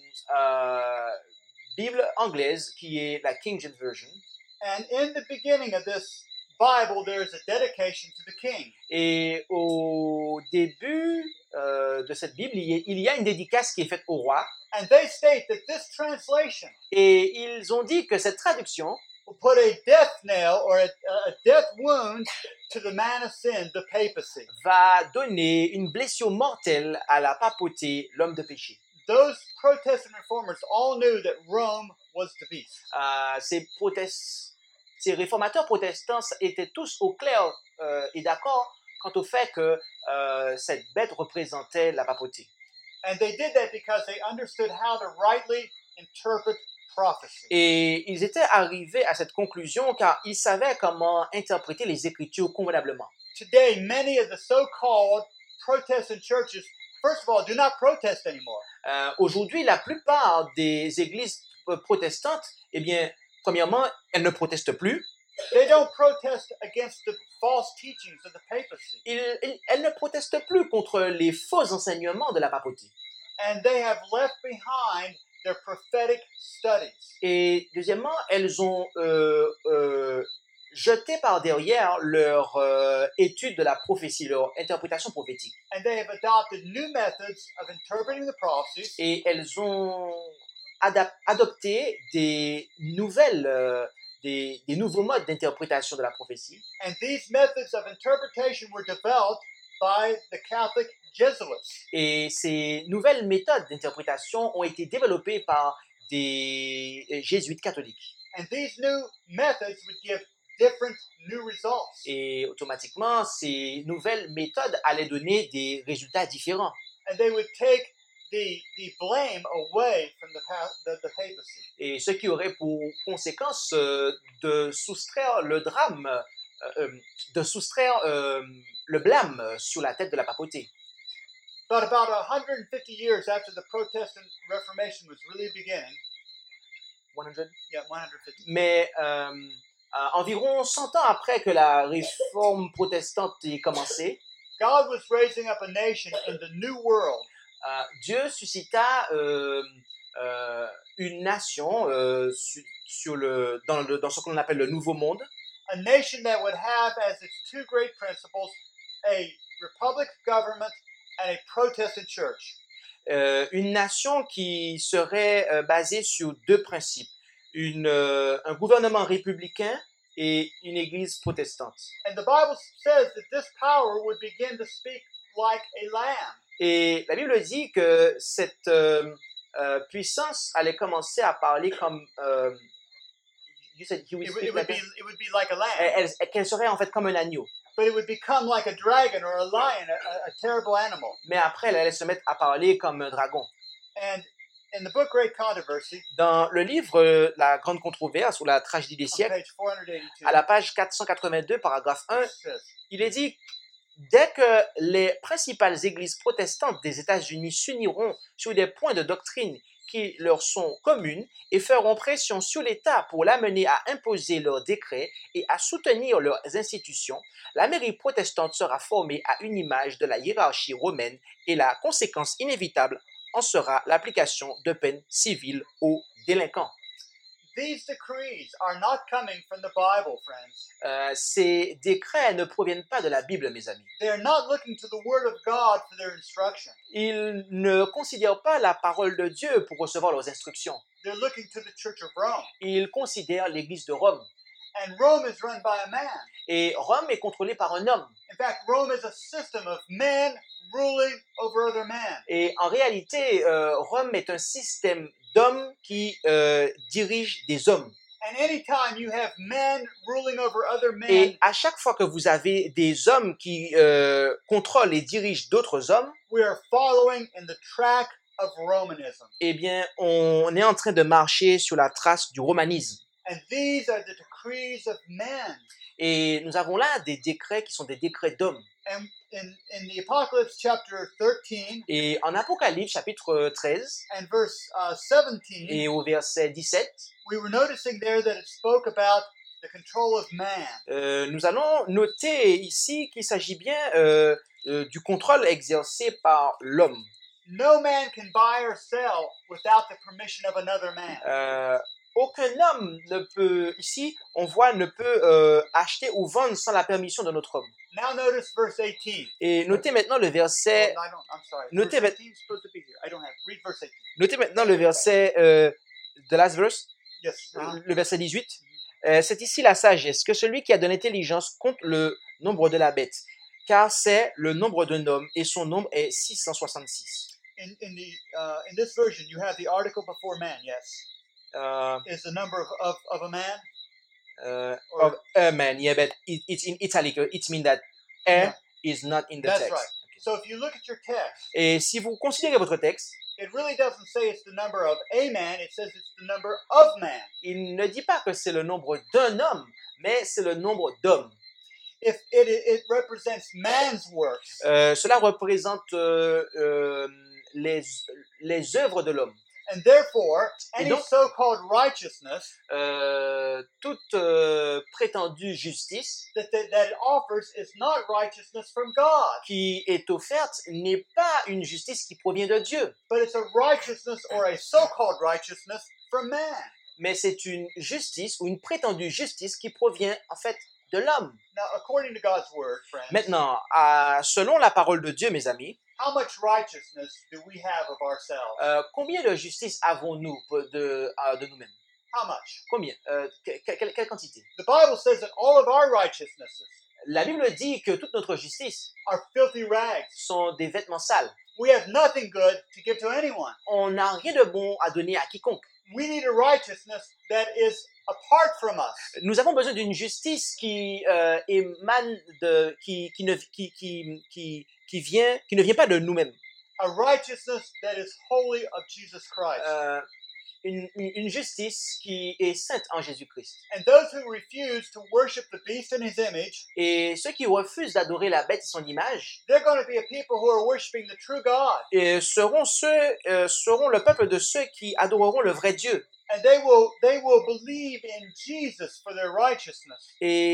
euh, Bible anglaise qui est la King James Version. and in the beginning of this Bible, there is a dedication to the king. Et au début euh, de cette Bible, il y, a, il y a une dédicace qui est faite au roi. And they state that this translation Et ils ont dit que cette traduction will put a death nail or a, a death wound to the man of sin, the papacy. va donner une blessure mortelle à la papauté, l'homme de péché. Those Protestant reformers all knew that Rome was the beast. Euh, ces, protest- ces réformateurs protestants étaient tous au clair euh, et d'accord quant au fait que euh, cette bête représentait la papauté. And they did that because they understood how to rightly interpret prophecy. Et ils étaient arrivés à cette conclusion car ils savaient comment interpréter les Écritures convenablement. Today, many of the so-called Protestant churches, first of all, do not protest anymore. Euh, aujourd'hui, la plupart des églises euh, protestantes, eh bien, premièrement, elles ne protestent plus. They don't protest against the false teachings of the papacy. Ils- ils- elles ne protestent plus contre les faux enseignements de la papauté. And they have left behind their prophetic studies. Et deuxièmement, elles ont euh, euh, jeté par derrière leur euh, étude de la prophétie, leur interprétation prophétique. And they have adopted new methods of interpreting the prophecies. Et elles ont adap- adopté des nouvelles, euh, des, des nouveaux modes d'interprétation de la prophétie. And these methods of interpretation were developed by the Catholic Jesuits. Et ces nouvelles méthodes d'interprétation ont été développées par des jésuites catholiques. And these new methods would give different new results. Et automatiquement, ces nouvelles méthodes allaient donner des résultats différents. And they would take the, the blame away from the, pa- the, the papacy. Et ce qui aurait pour conséquence euh, de soustraire le drame, euh, euh, de soustraire euh, le blâme sur la tête de la papauté. But about one hundred fifty years after the Protestant Reformation was really beginning, cent? yeah, one hundred fifty, Mais euh, euh, environ cent ans après que la réforme protestante ait commencé, God was raising up a nation in the New World euh, Dieu suscita euh, euh, une nation euh, su- sur le, dans, le, dans ce qu'on appelle le Nouveau Monde, a nation that would have as its two great principles a republic government and a Protestant church. euh, une nation qui serait euh, basée sur deux principes, une, euh, un gouvernement républicain et une église protestante. And the Bible says that this power would begin to speak like a lamb. Et la Bible dit que cette euh, euh, puissance allait commencer à parler comme... Euh, you said he would It, would- speak it would like be a- it would be like a lamb, elle, elle- qu'elle serait en fait comme un agneau. but it would become like a dragon or a lion, a, a terrible animal. Mais après, elle allait se mettre à parler comme un dragon. And in the book Great Controversy, Dans le livre euh, La Grande Controverse ou la Tragédie des on siècles, page four eighty-two, à la page quatre cent quatre-vingt-deux, paragraphe un, it says, il est dit « Dès que les principales églises protestantes des États-Unis s'uniront sur des points de doctrine qui leur sont communes et feront pression sur l'État pour l'amener à imposer leurs décrets et à soutenir leurs institutions, la mairie protestante sera formée à une image de la hiérarchie romaine et la conséquence inévitable en sera l'application de peines civiles aux délinquants. » these decrees are not coming from the Bible, friends. Euh, ces décrets ne proviennent pas de la Bible, mes amis. They are not looking to the Word of God for their instruction. Ils ne considèrent pas la parole de Dieu pour recevoir leurs instructions. They're looking to the Church of Rome. Ils considèrent l'Église de Rome. And Rome is run by a man. Et Rome est contrôlée par un homme. In fact, Rome is a system of men ruling over other men. Et en réalité, euh, Rome est un système d'hommes qui euh, dirigent des hommes. And anytime you have men ruling over other men, Et à chaque fois que vous avez des hommes qui euh, contrôlent et dirigent d'autres hommes, we are following in the track of Romanism. eh bien, on est en train de marcher sur la trace du romanisme. And these are the decrees of men. Et nous avons là des décrets qui sont des décrets d'hommes. And in, in the Apocalypse chapter thirteen Et en Apocalypse, chapitre treize, and verse uh, seventeen, et au verset dix-sept, we were noticing there that it spoke about the control of man. euh, nous allons noter ici qu'il s'agit bien euh, euh, du contrôle exercé par l'homme. No man can buy or sell without the permission of another man. Euh, aucun homme ne peut, ici, on voit, ne peut euh, acheter ou vendre sans la permission de notre homme. Now notice verse eighteen. Et notez maintenant le Oh, verset, no, I don't, I'm sorry. Notez Verse ma- eighteen is supposed to be here. I don't have. Read verse eighteen. notez maintenant le verset, euh, the last verse, Yes. uh-huh. le verset dix-huit. Euh, c'est ici la sagesse, que celui qui a de l'intelligence compte le nombre de la bête, car c'est le nombre d'un homme, et son nombre est six cent soixante-six. In, in the uh, in this version, you have the article before man. Yes, Uh, is the number of, of, of a man. uh, Or- of a man, yeah, but it, it's in italic. It means that a Yeah. is not in the That's text. right. So if you look at your text, Et si vous considérez votre texte, it really doesn't say it's the number of a man, it says it's the number of man. Il ne dit pas que c'est le nombre d'un homme, mais c'est le nombre d'hommes. If it, it represents man's works, Euh, cela représente euh, euh, les, les œuvres de l'homme. and therefore, Et any donc- so-called righteousness Euh, toute euh, prétendue justice that, that, that it offers is not righteousness from God, qui est offerte n'est pas une justice qui provient de Dieu, but it's a righteousness or a so-called righteousness from man. mais c'est une justice ou une prétendue justice qui provient en fait de l'homme. Now, according to God's word, friends, Maintenant, à- selon la parole de Dieu, mes amis, how much righteousness do we have of ourselves? euh, combien de justice avons-nous de, euh, de nous-mêmes? How much? Combien? Euh, que- quelle, quelle quantité? The Bible says that all of our righteousnesses La Bible dit que toute notre justice are filthy rags. sont des vêtements sales. We have nothing good to give to anyone. On n'a rien de bon à donner à quiconque. We need a righteousness that is apart from us. Nous avons besoin d'une justice qui euh, émane de, qui, qui, ne, qui, qui, qui, qui, vient, qui ne vient pas de nous-mêmes. A righteousness that is wholly of Jesus Christ. Euh, une, une, une justice qui est sainte en Jésus-Christ. And those who refuse to worship the beast in his image, Et ceux qui refusent d'adorer la bête et son image they're going to be a people who are worshiping the true God. et seront, ceux, euh, seront le peuple de ceux qui adoreront le vrai Dieu. And they will they will believe in Jesus for their righteousness.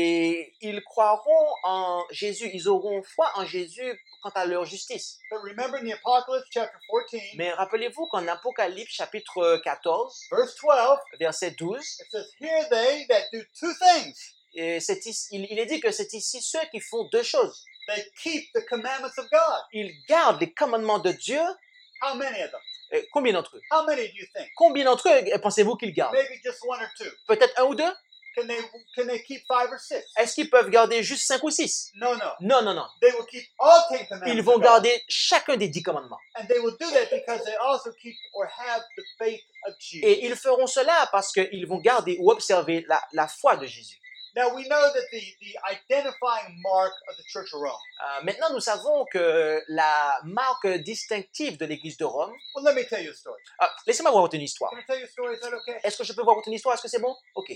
Et ils croiront en Jésus, ils auront foi en Jésus quant à leur justice. But remember in the Apocalypse chapter fourteen, Mais rappelez-vous qu'en Apocalypse chapitre quatorze, verse twelve, verset douze, it says, "Here they that do two things. et c'est ici- il, il est dit que c'est ici ceux qui font deux choses. They keep the commandments of God." Ils gardent les commandements de Dieu. How many of them? Euh, combien d'entre eux? How many do you think? Combien d'entre eux pensez-vous qu'ils gardent? Maybe just one or two. Peut-être un ou deux? Can they can they keep five or six? Est-ce qu'ils peuvent garder juste cinq ou six? No, no. Non, non, non. They will keep all ten commandments. Ils vont of God. garder chacun des dix commandements. And they will do that because they also keep or have the faith of Jesus. Et ils feront cela parce qu'ils vont garder ou observer la, la foi de Jésus. Now we know that the, the identifying mark of the Church of Rome. Euh, maintenant, nous savons que la marque distinctive de l'Église de Rome... Well, let me tell you a story. Ah, laissez-moi vous raconter une histoire. Can I tell you a story? Is that okay? Est-ce que je peux vous raconter une histoire? Est-ce que c'est bon? Ok.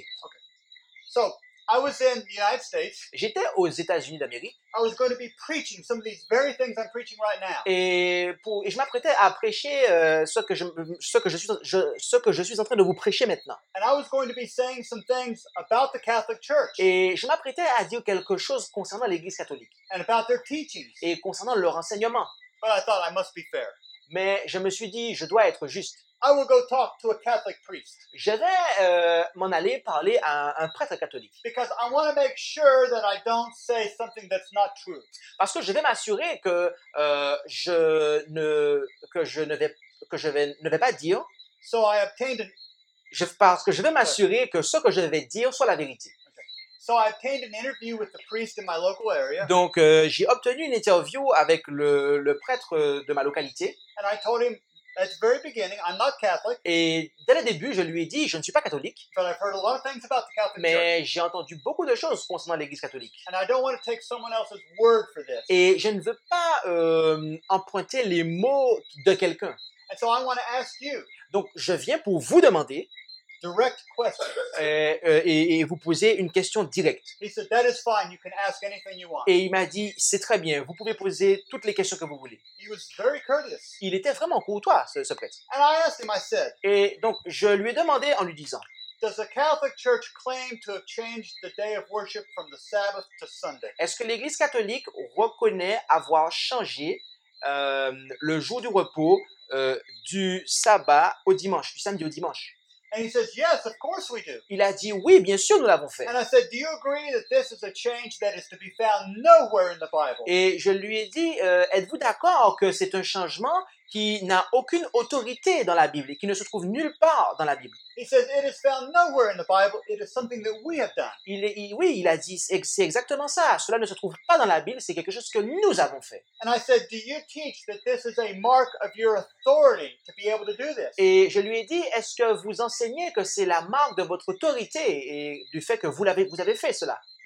So I was in the United States. J'étais aux États-Unis d'Amérique I was going to be preaching some of these very things I'm preaching right now. et, pour, et je m'apprêtais à prêcher euh, ce, que je, ce, que je suis, je, ce que je suis en train de vous prêcher maintenant. And I was going to be saying some things about the Catholic Church Et je m'apprêtais à dire quelque chose concernant l'Église catholique and about their teachings. et concernant leur enseignement. But I thought I must be fair. Mais je me suis dit, je dois être juste. I will go talk to a Catholic priest Je vais euh, m'en aller parler à un, un prêtre catholique. because I want to make sure that I don't say something that's not true. Parce que je vais m'assurer que, euh, je, ne, que je ne vais, que je vais, ne vais pas dire, So I obtained an je, parce que je vais m'assurer que ce que je vais dire soit la vérité. so I obtained an interview with the priest in my local area, Donc, euh, j'ai obtenu une interview avec le, le prêtre de ma localité. and I told him at the very beginning I'm not Catholic, Et dès le début, je lui ai dit, je ne suis pas catholique, but I've heard a lot of things about the Catholic Church, mais j'ai entendu beaucoup de choses concernant l'Église catholique. and I don't want to take someone else's word for this. Et je ne veux pas euh, emprunter les mots de quelqu'un. And so I want to ask you Donc, je viens pour vous demander direct questions. euh, euh, et, et vous poser une question directe. He said, "That is fine. You can ask anything you want." Et il m'a dit, c'est très bien, vous pouvez poser toutes les questions que vous voulez. He was very courteous. Il était vraiment courtois, ce, ce prêtre. And I asked him, I said, Et donc, je lui ai demandé en lui disant, "Does the Catholic Church claim to have changed the day of worship from the Sabbath to Sunday?" est-ce que l'Église catholique reconnaît avoir changé euh, le jour du repos euh, du sabbat au dimanche, du samedi au dimanche? And he says, "Yes, of course we do." Il a dit, oui, bien sûr, nous l'avons fait. And I said, "Do you agree that this is a change that is to be found nowhere in the Bible?" Et je lui ai dit, euh, êtes-vous d'accord que c'est un changement qui n'a aucune autorité dans la Bible et qui ne se trouve nulle part dans la Bible? He says, "It is found nowhere in the Bible. It is something that we have done." Il est, il- oui, il a dit, c'est c'est exactement ça. Cela ne se trouve pas dans la Bible, c'est quelque chose que nous avons fait. And I said, "Do you teach that this is a mark of your authority to be able to do this?" Et je lui ai dit, est-ce que vous enseignez que c'est la marque de votre autorité et du fait que vous, l'avez, vous avez fait cela?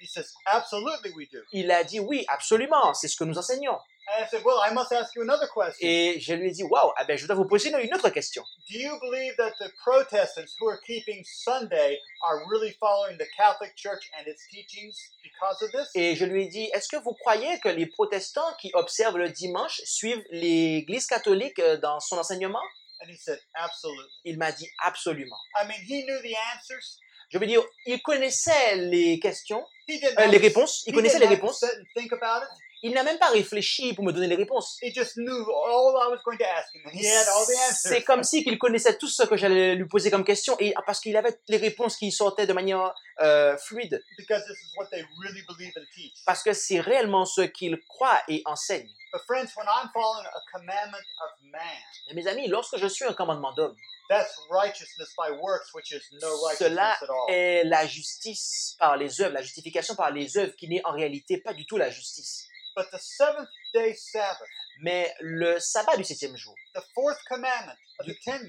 He says, absolutely we do. Il a dit oui, absolument, c'est ce que nous enseignons. And I said, well, I must ask you another question. Et je lui ai dit, waouh, eh ben, je dois vous poser une autre question. Do you believe that the Protestants who are keeping Sunday are really following the Catholic Church and its teachings because of this? Et je lui ai dit, est-ce que vous croyez que les protestants qui observent le dimanche suivent l'Église catholique dans son enseignement? And he said, absolutely. Il m'a dit absolument. I mean, he knew the answers. Je veux dire, il connaissait les questions, He didn't euh, have les to- réponses, il he connaissait didn't les have to réponses. sit and think about it. Il n'a même pas réfléchi pour me donner les réponses. He just knew all I was going to ask him, and he had all the C'est answers. comme si qu'il connaissait tout ce que j'allais lui poser comme question, et parce qu'il avait les réponses qui sortaient de manière euh, fluide, Because this is what they really believe and teach. parce que c'est réellement ce qu'il croit et enseigne. But friends, when I'm following a commandment of man, Mais mes amis, lorsque je suis un commandement d'homme, that's righteousness by works, which is no cela righteousness at all. est la justice par les œuvres, la justification par les œuvres, qui n'est en réalité pas du tout la justice. But the seventh day Sabbath, Mais le sabbat du septième jour, the fourth commandment of the ten,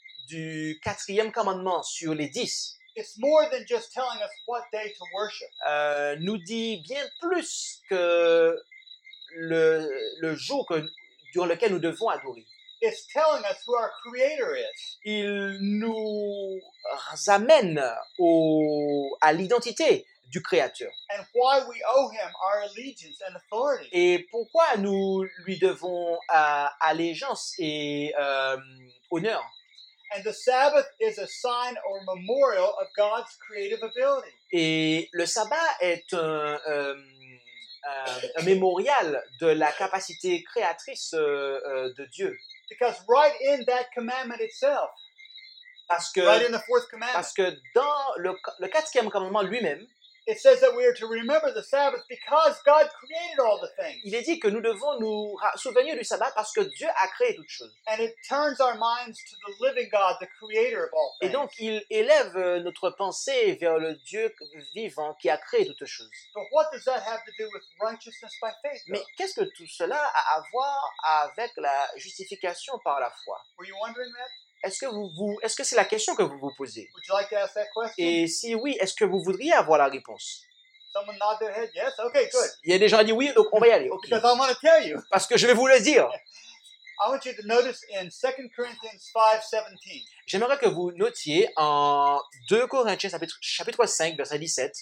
du quatrième commandement sur les dix, it's more than just telling us what day to worship. euh, nous dit bien plus que le, le jour que, durant lequel nous devons adorer. It's telling us who our Creator is. Il nous amène au, à l'identité du Créateur. And why we owe him our allegiance and authority. Et pourquoi nous lui devons euh, allégeance et euh, honneur. And the Sabbath is a sign or memorial of God's creative ability. Et le sabbat est un, euh, un, un mémorial de la capacité créatrice euh, euh, de Dieu. Because right in that commandment itself, Parce que, right in the fourth commandment, parce que dans le, le quatrième commandement lui-même, it says that we are to remember the Sabbath because God created all the things. il est dit que nous devons nous ra- souvenir du sabbat parce que Dieu a créé toutes choses. And it turns our minds to the living God, the creator of all Et things. donc, il élève euh, notre pensée vers le Dieu vivant qui a créé toutes choses. But what does that have to do with righteousness by faith? though? Mais qu'est-ce que tout cela a à voir avec la justification par la foi? Were you wondering that? Est-ce que vous, vous, est-ce que c'est la question que vous vous posez? Would you like to ask that question? Et si oui, est-ce que vous voudriez avoir la réponse? Someone nod their head. Yes. Okay, good. Il y a des gens qui disent oui, donc on va y aller. ok. Because I want to tell you. Parce que je vais vous le dire. I want you to notice in Second Corinthians five seventeen. J'aimerais que vous notiez en deux Corinthiens chapitre, chapitre cinq, verset dix-sept.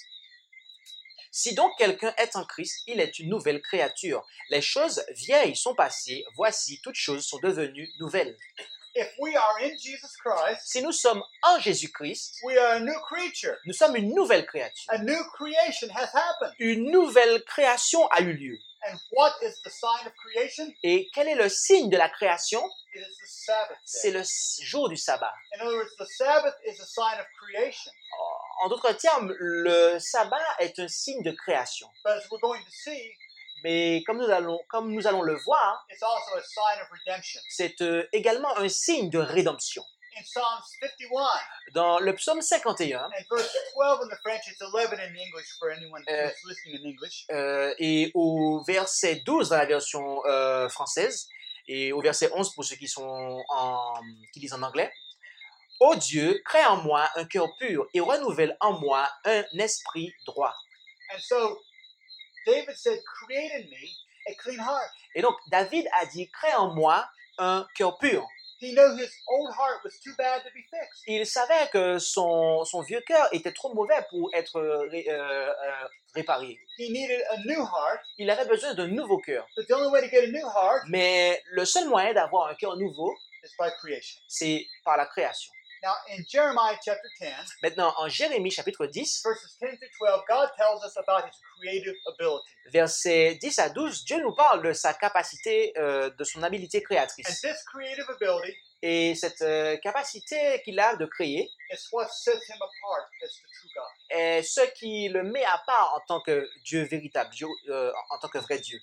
Si donc quelqu'un est en Christ, il est une nouvelle créature. Les choses vieilles sont passées, voici, toutes choses sont devenues nouvelles. If we are in Jesus Christ, Si nous sommes en Jésus-Christ, we are a new creature. nous sommes une nouvelle créature. A new creation has happened. Une nouvelle création a eu lieu. And what is the sign of creation? Et quel est le signe de la création? It is the Sabbath C'est day. le jour du sabbat. In other words, the Sabbath is a sign of creation. En d'autres termes, le sabbat est un signe de création. But as we're going to see, Mais comme nous allons, comme nous allons le voir, it's also a sign of redemption. c'est euh, également un signe de rédemption. In Psalms fifty-one Dans le psaume cinquante et un, and verse twelve in the French, it's eleven in English for anyone Uh, who's listening in English. euh, et au verset douze dans la version euh, française, et au verset onze pour ceux qui, sont en, qui lisent en anglais, « Ô Dieu, crée en moi un cœur pur et renouvelle en moi un esprit droit. And so David said, create in me a clean heart. » Et donc, David a dit, « Crée en moi un cœur pur. » He knew his old heart was too bad to be fixed. Il savait que son, son vieux cœur était trop mauvais pour être ré- euh, euh, réparé. He needed a new heart, Il avait besoin d'un nouveau cœur. but the only way to get a new heart Mais le seul moyen d'avoir un cœur nouveau, is by creation. c'est par la création. Now, in Jeremiah chapter ten, Maintenant, en Jérémie chapitre dix, verses ten through twelve, God tells us about his creative ability. versets dix à douze, Dieu nous parle de sa capacité, euh, de son habileté And créatrice. this creative ability Et cette euh, capacité qu'il a de créer is what sets him apart as the true God. est ce qui le met à part en tant que Dieu véritable, Dieu, euh, en tant que vrai Dieu.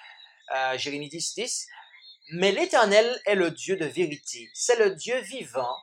Euh, Jérémie dix, dix. Mais l'Éternel est le Dieu de vérité. C'est le Dieu vivant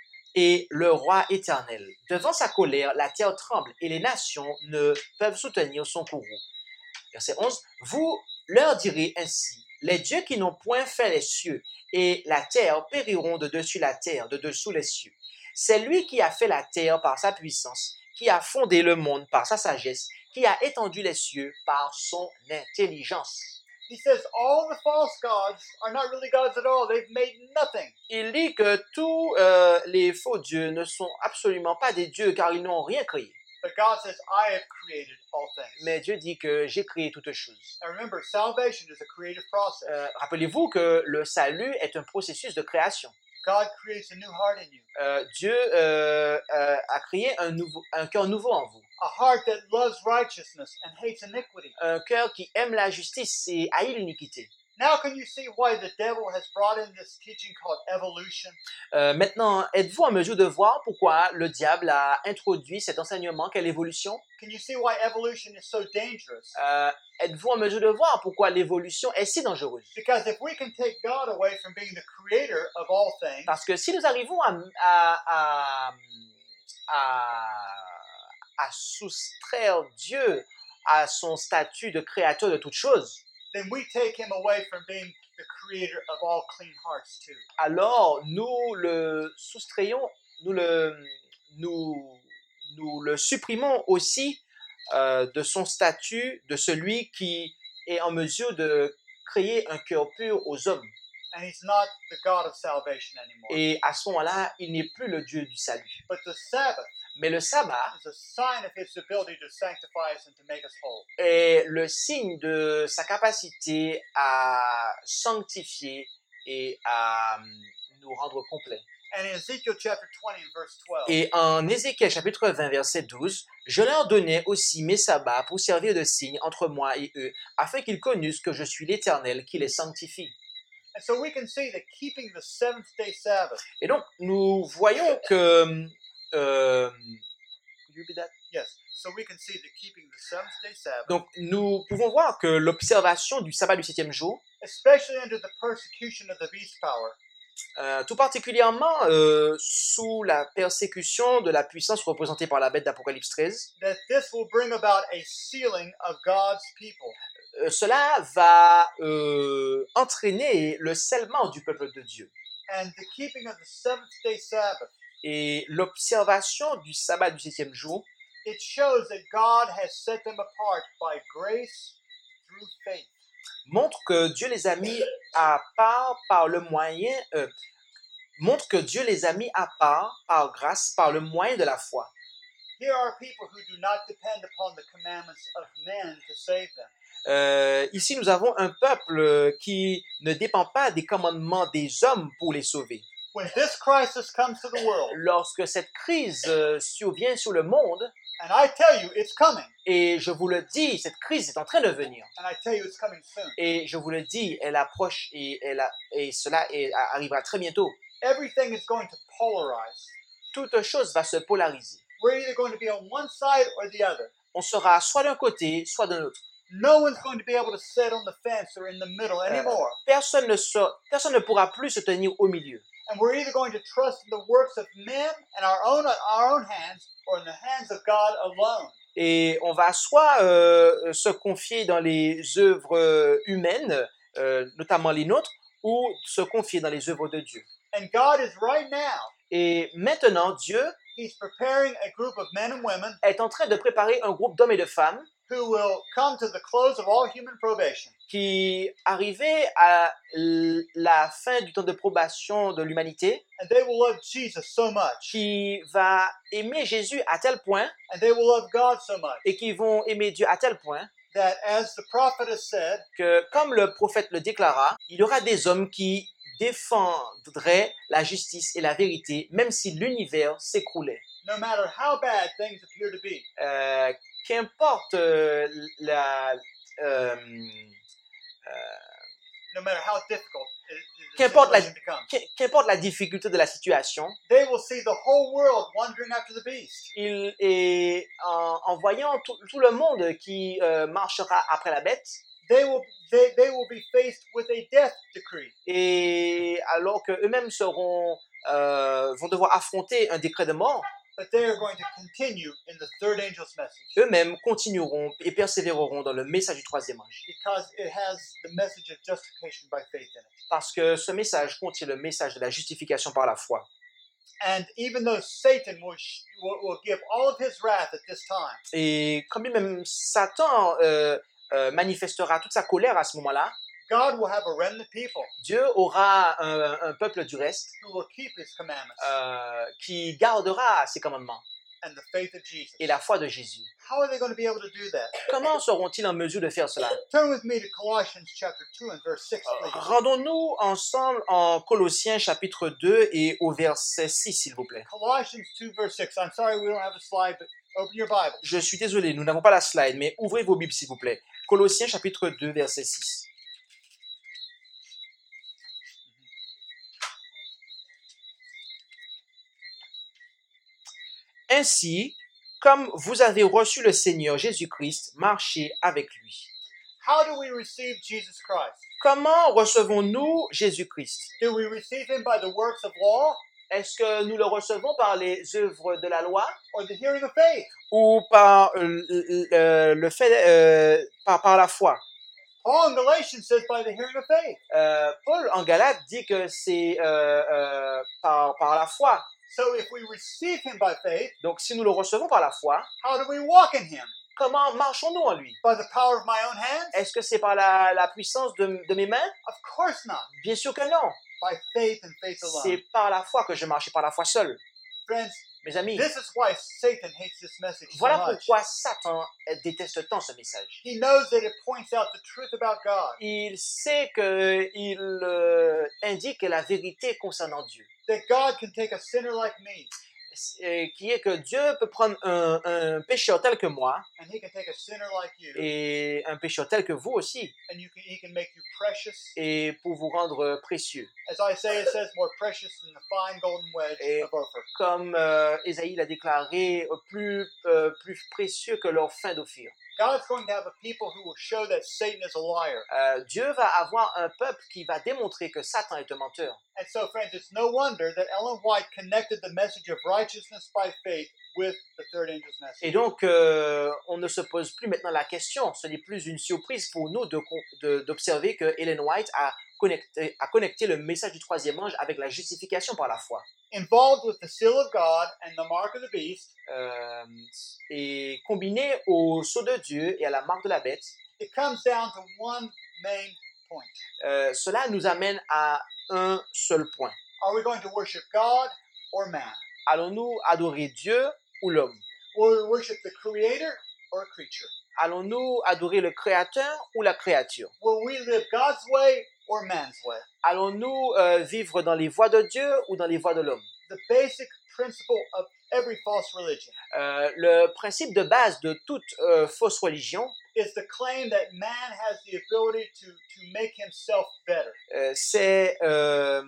et le roi éternel. Devant sa colère, la terre tremble et les nations ne peuvent soutenir son courroux. Verset onze. Vous leur direz ainsi, les dieux qui n'ont point fait les cieux et la terre périront de dessus la terre, de dessous les cieux. C'est lui qui a fait la terre par sa puissance, qui a fondé le monde par sa sagesse, qui a étendu les cieux par son intelligence. He says all the false gods are not really gods at all. They've made nothing. Il dit que tous euh, les faux dieux ne sont absolument pas des dieux car ils n'ont rien créé. But God says, I have created all things. Mais Dieu dit que j'ai créé toutes choses. And remember, salvation is a creative process. Euh, rappelez-vous que le salut est un processus de création. God creates a new heart in you. Euh, Dieu euh, euh, a créé un, nouveau, un cœur nouveau en vous. A heart that loves righteousness and hates iniquity. Un cœur qui aime la justice et haït l'iniquité. Now can you see why the devil has brought in this teaching called evolution? Euh, maintenant, êtes-vous en mesure de voir pourquoi le diable a introduit cet enseignement qu'est l'évolution? Can you see why evolution is so dangerous? Euh, êtes-vous en mesure de voir pourquoi l'évolution est si dangereuse? Because if we can take God away from being the creator of all things, Parce que si nous arrivons à, à, à, à, à soustraire Dieu à son statut de créateur de toutes choses, then we take him away from being the creator of all clean hearts too. alors nous le soustrayons, nous le, nous, nous le supprimons aussi euh, de son statut de celui qui est en mesure de créer un cœur pur aux hommes. And he's not the God of salvation anymore. Et à ce moment-là, il n'est plus le Dieu du salut. But the Sabbath Mais le sabbat is a sign of his ability to sanctify us and to make us whole. est le signe de sa capacité à sanctifier et à nous rendre complets. And in Ezekiel chapter twenty and verse twelve, Et en Ézéchiel chapitre vingt, verset douze, « Je leur donnais aussi mes sabbats pour servir de signe entre moi et eux, afin qu'ils connussent que je suis l'Éternel qui les sanctifie. » and so we can see that keeping the seventh day Sabbath, Et donc, nous voyons que... Euh, could you repeat that? yes, so we can see that keeping the seventh day Sabbath, Donc, nous pouvons voir que l'observation du sabbat du septième jour, especially under the persecution of the beast power, euh, tout particulièrement euh, sous la persécution de la puissance représentée par la bête d'Apocalypse treize, that this will bring about a sealing of God's people. euh, cela va euh, entraîner le scellement du peuple de Dieu. And the keeping of the seventh day Sabbath, Et l'observation du sabbat du septième jour it shows that God has set them apart by grace through faith. montre que Dieu les a mis à part par le moyen euh, montre que Dieu les a mis à part par grâce par le moyen de la foi. Here are people who do not depend upon the commandments of men to save them. Euh, ici, nous avons un peuple qui ne dépend pas des commandements des hommes pour les sauver. When this crisis comes to the world, Lorsque cette crise euh, survient sur le monde, and I tell you it's coming, et je vous le dis, cette crise est en train de venir, and I tell you it's coming soon, et je vous le dis, elle approche et, elle a, et cela est, arrivera très bientôt. everything is going to polarize. Toute chose va se polariser. We're either going to be on one side or the other. On sera soit d'un côté, soit d'un autre. No one's going to be able to sit on the fence or in the middle anymore. Personne ne, se, personne ne pourra plus se tenir au milieu. And we're either going to trust in the works of men and our own our own hands or in the hands of God alone. Et on va soit euh, se confier dans les œuvres humaines, euh, notamment les nôtres, ou se confier dans les œuvres de Dieu. And God is right now, Et maintenant, Dieu He's preparing a group of men and women est en train de préparer un groupe d'hommes et de femmes who will come to the close of all human probation. qui, arrivés à la fin du temps de probation de l'humanité, And they will love Jesus so much. qui va aimer Jésus à tel point And they will love God so much et qui vont aimer Dieu à tel point that, as the prophet has said, que, comme le prophète le déclara, il y aura des hommes qui défendraient la justice et la vérité, même si l'univers s'écroulait. no matter how bad things appear to be, Euh, qu'importe euh, la... euh, euh, no matter how difficult it, it, the Qu'importe la- situation becomes, qu'im- qu'importe la difficulté de la situation, they will see the whole world wandering after the beast. il est, en, en voyant tout, tout le monde qui euh, marchera après la bête, They will, they, they will be faced with a death decree. et alors qu'eux-mêmes seront, euh, vont devoir affronter un décret de mort, But they are going to continue in the third angel's message eux-mêmes continueront et persévéreront dans le message du troisième âge. because it has the message of justification by faith in it. Parce que ce message contient le message de la justification par la foi. And even though Satan will, sh- will, will give all of his wrath at this time, Et quand bien même Satan euh, euh, manifestera toute sa colère à ce moment-là, God will have a remnant people Dieu aura un, un peuple du reste who will keep his commandments euh, qui gardera ses commandements and the faith of Jesus. et la foi de Jésus. How are they going to be able to do that? Comment seront-ils en mesure de faire cela? Turn with me to Colossians chapter two and verse six, please. Rendons-nous ensemble en Colossiens chapitre deux et au verset six, s'il vous plaît. Colossians two verse six. I'm sorry we don't have a slide, but open your Bible. Je suis désolé, nous n'avons pas la slide, mais ouvrez vos Bibles, s'il vous plaît. Colossiens chapitre deux, verset six. Ainsi, comme vous avez reçu le Seigneur Jésus-Christ, marchez avec lui. How do we receive Jesus Christ? Comment recevons-nous Jésus-Christ? Do we receive him by the works of law Est-ce que nous le recevons par les œuvres de la loi or the hearing of faith? ou par euh, le, le fait, euh, par, par la foi? Paul in Galatians says by the hearing of faith. Euh, Paul en Galate dit que c'est euh, euh, par, par la foi. So if we receive him by faith, Donc si nous le recevons par la foi, how do we walk in him? comment marchons-nous en lui? By the power of my own hands? Est-ce que c'est par la, la puissance de, de mes mains? Of course not. Bien sûr que non. By faith and faith alone. C'est par la foi que je marche, et par la foi seule. Friends, Mes amis, this is why Satan hates this message so voilà much. pourquoi Satan déteste tant ce message. He knows that it points out the truth about God. Il sait qu'il euh, indique la vérité concernant Dieu, That God can take a sinner like me euh, qui est que Dieu peut prendre un, un pécheur tel que moi and he can take a sinner like you et un pécheur tel que vous aussi, and you can, he can make you precious. et pour vous rendre précieux. As Isaiah says, more precious than the fine golden wedge Et of Ophir. comme euh, Ésaïe l'a déclaré, euh, plus, euh, plus précieux que leur fin d'Ophir. God's going to have a people who will show that Satan is a liar. Euh, Dieu va avoir un peuple qui va démontrer que Satan est un menteur. And so, friends, it's no wonder that Ellen White connected the message of righteousness by faith with the third angel's message. Et donc, euh, on ne se pose plus maintenant la question. Ce n'est plus une surprise pour nous de, de, d'observer que Ellen White a connecté, a connecté le message du troisième ange avec la justification par la foi. Involved with the seal of God and the mark of the beast, Euh, et combiné au sceau de Dieu et à la marque de la bête, it comes down to one main point. euh, cela nous amène à un seul point. Are we going to worship God or man? Allons-nous adorer Dieu ou l'homme? Will we worship the Creator or a creature? Allons-nous adorer le Créateur ou la créature? Will we live God's way or man's way? Allons-nous euh, vivre dans les voies de Dieu ou dans les voies de l'homme? The basic principle of every false religion Euh, le principe de base de toute euh, fausse religion, is the claim that man has the ability to, to make himself better. euh, c'est euh,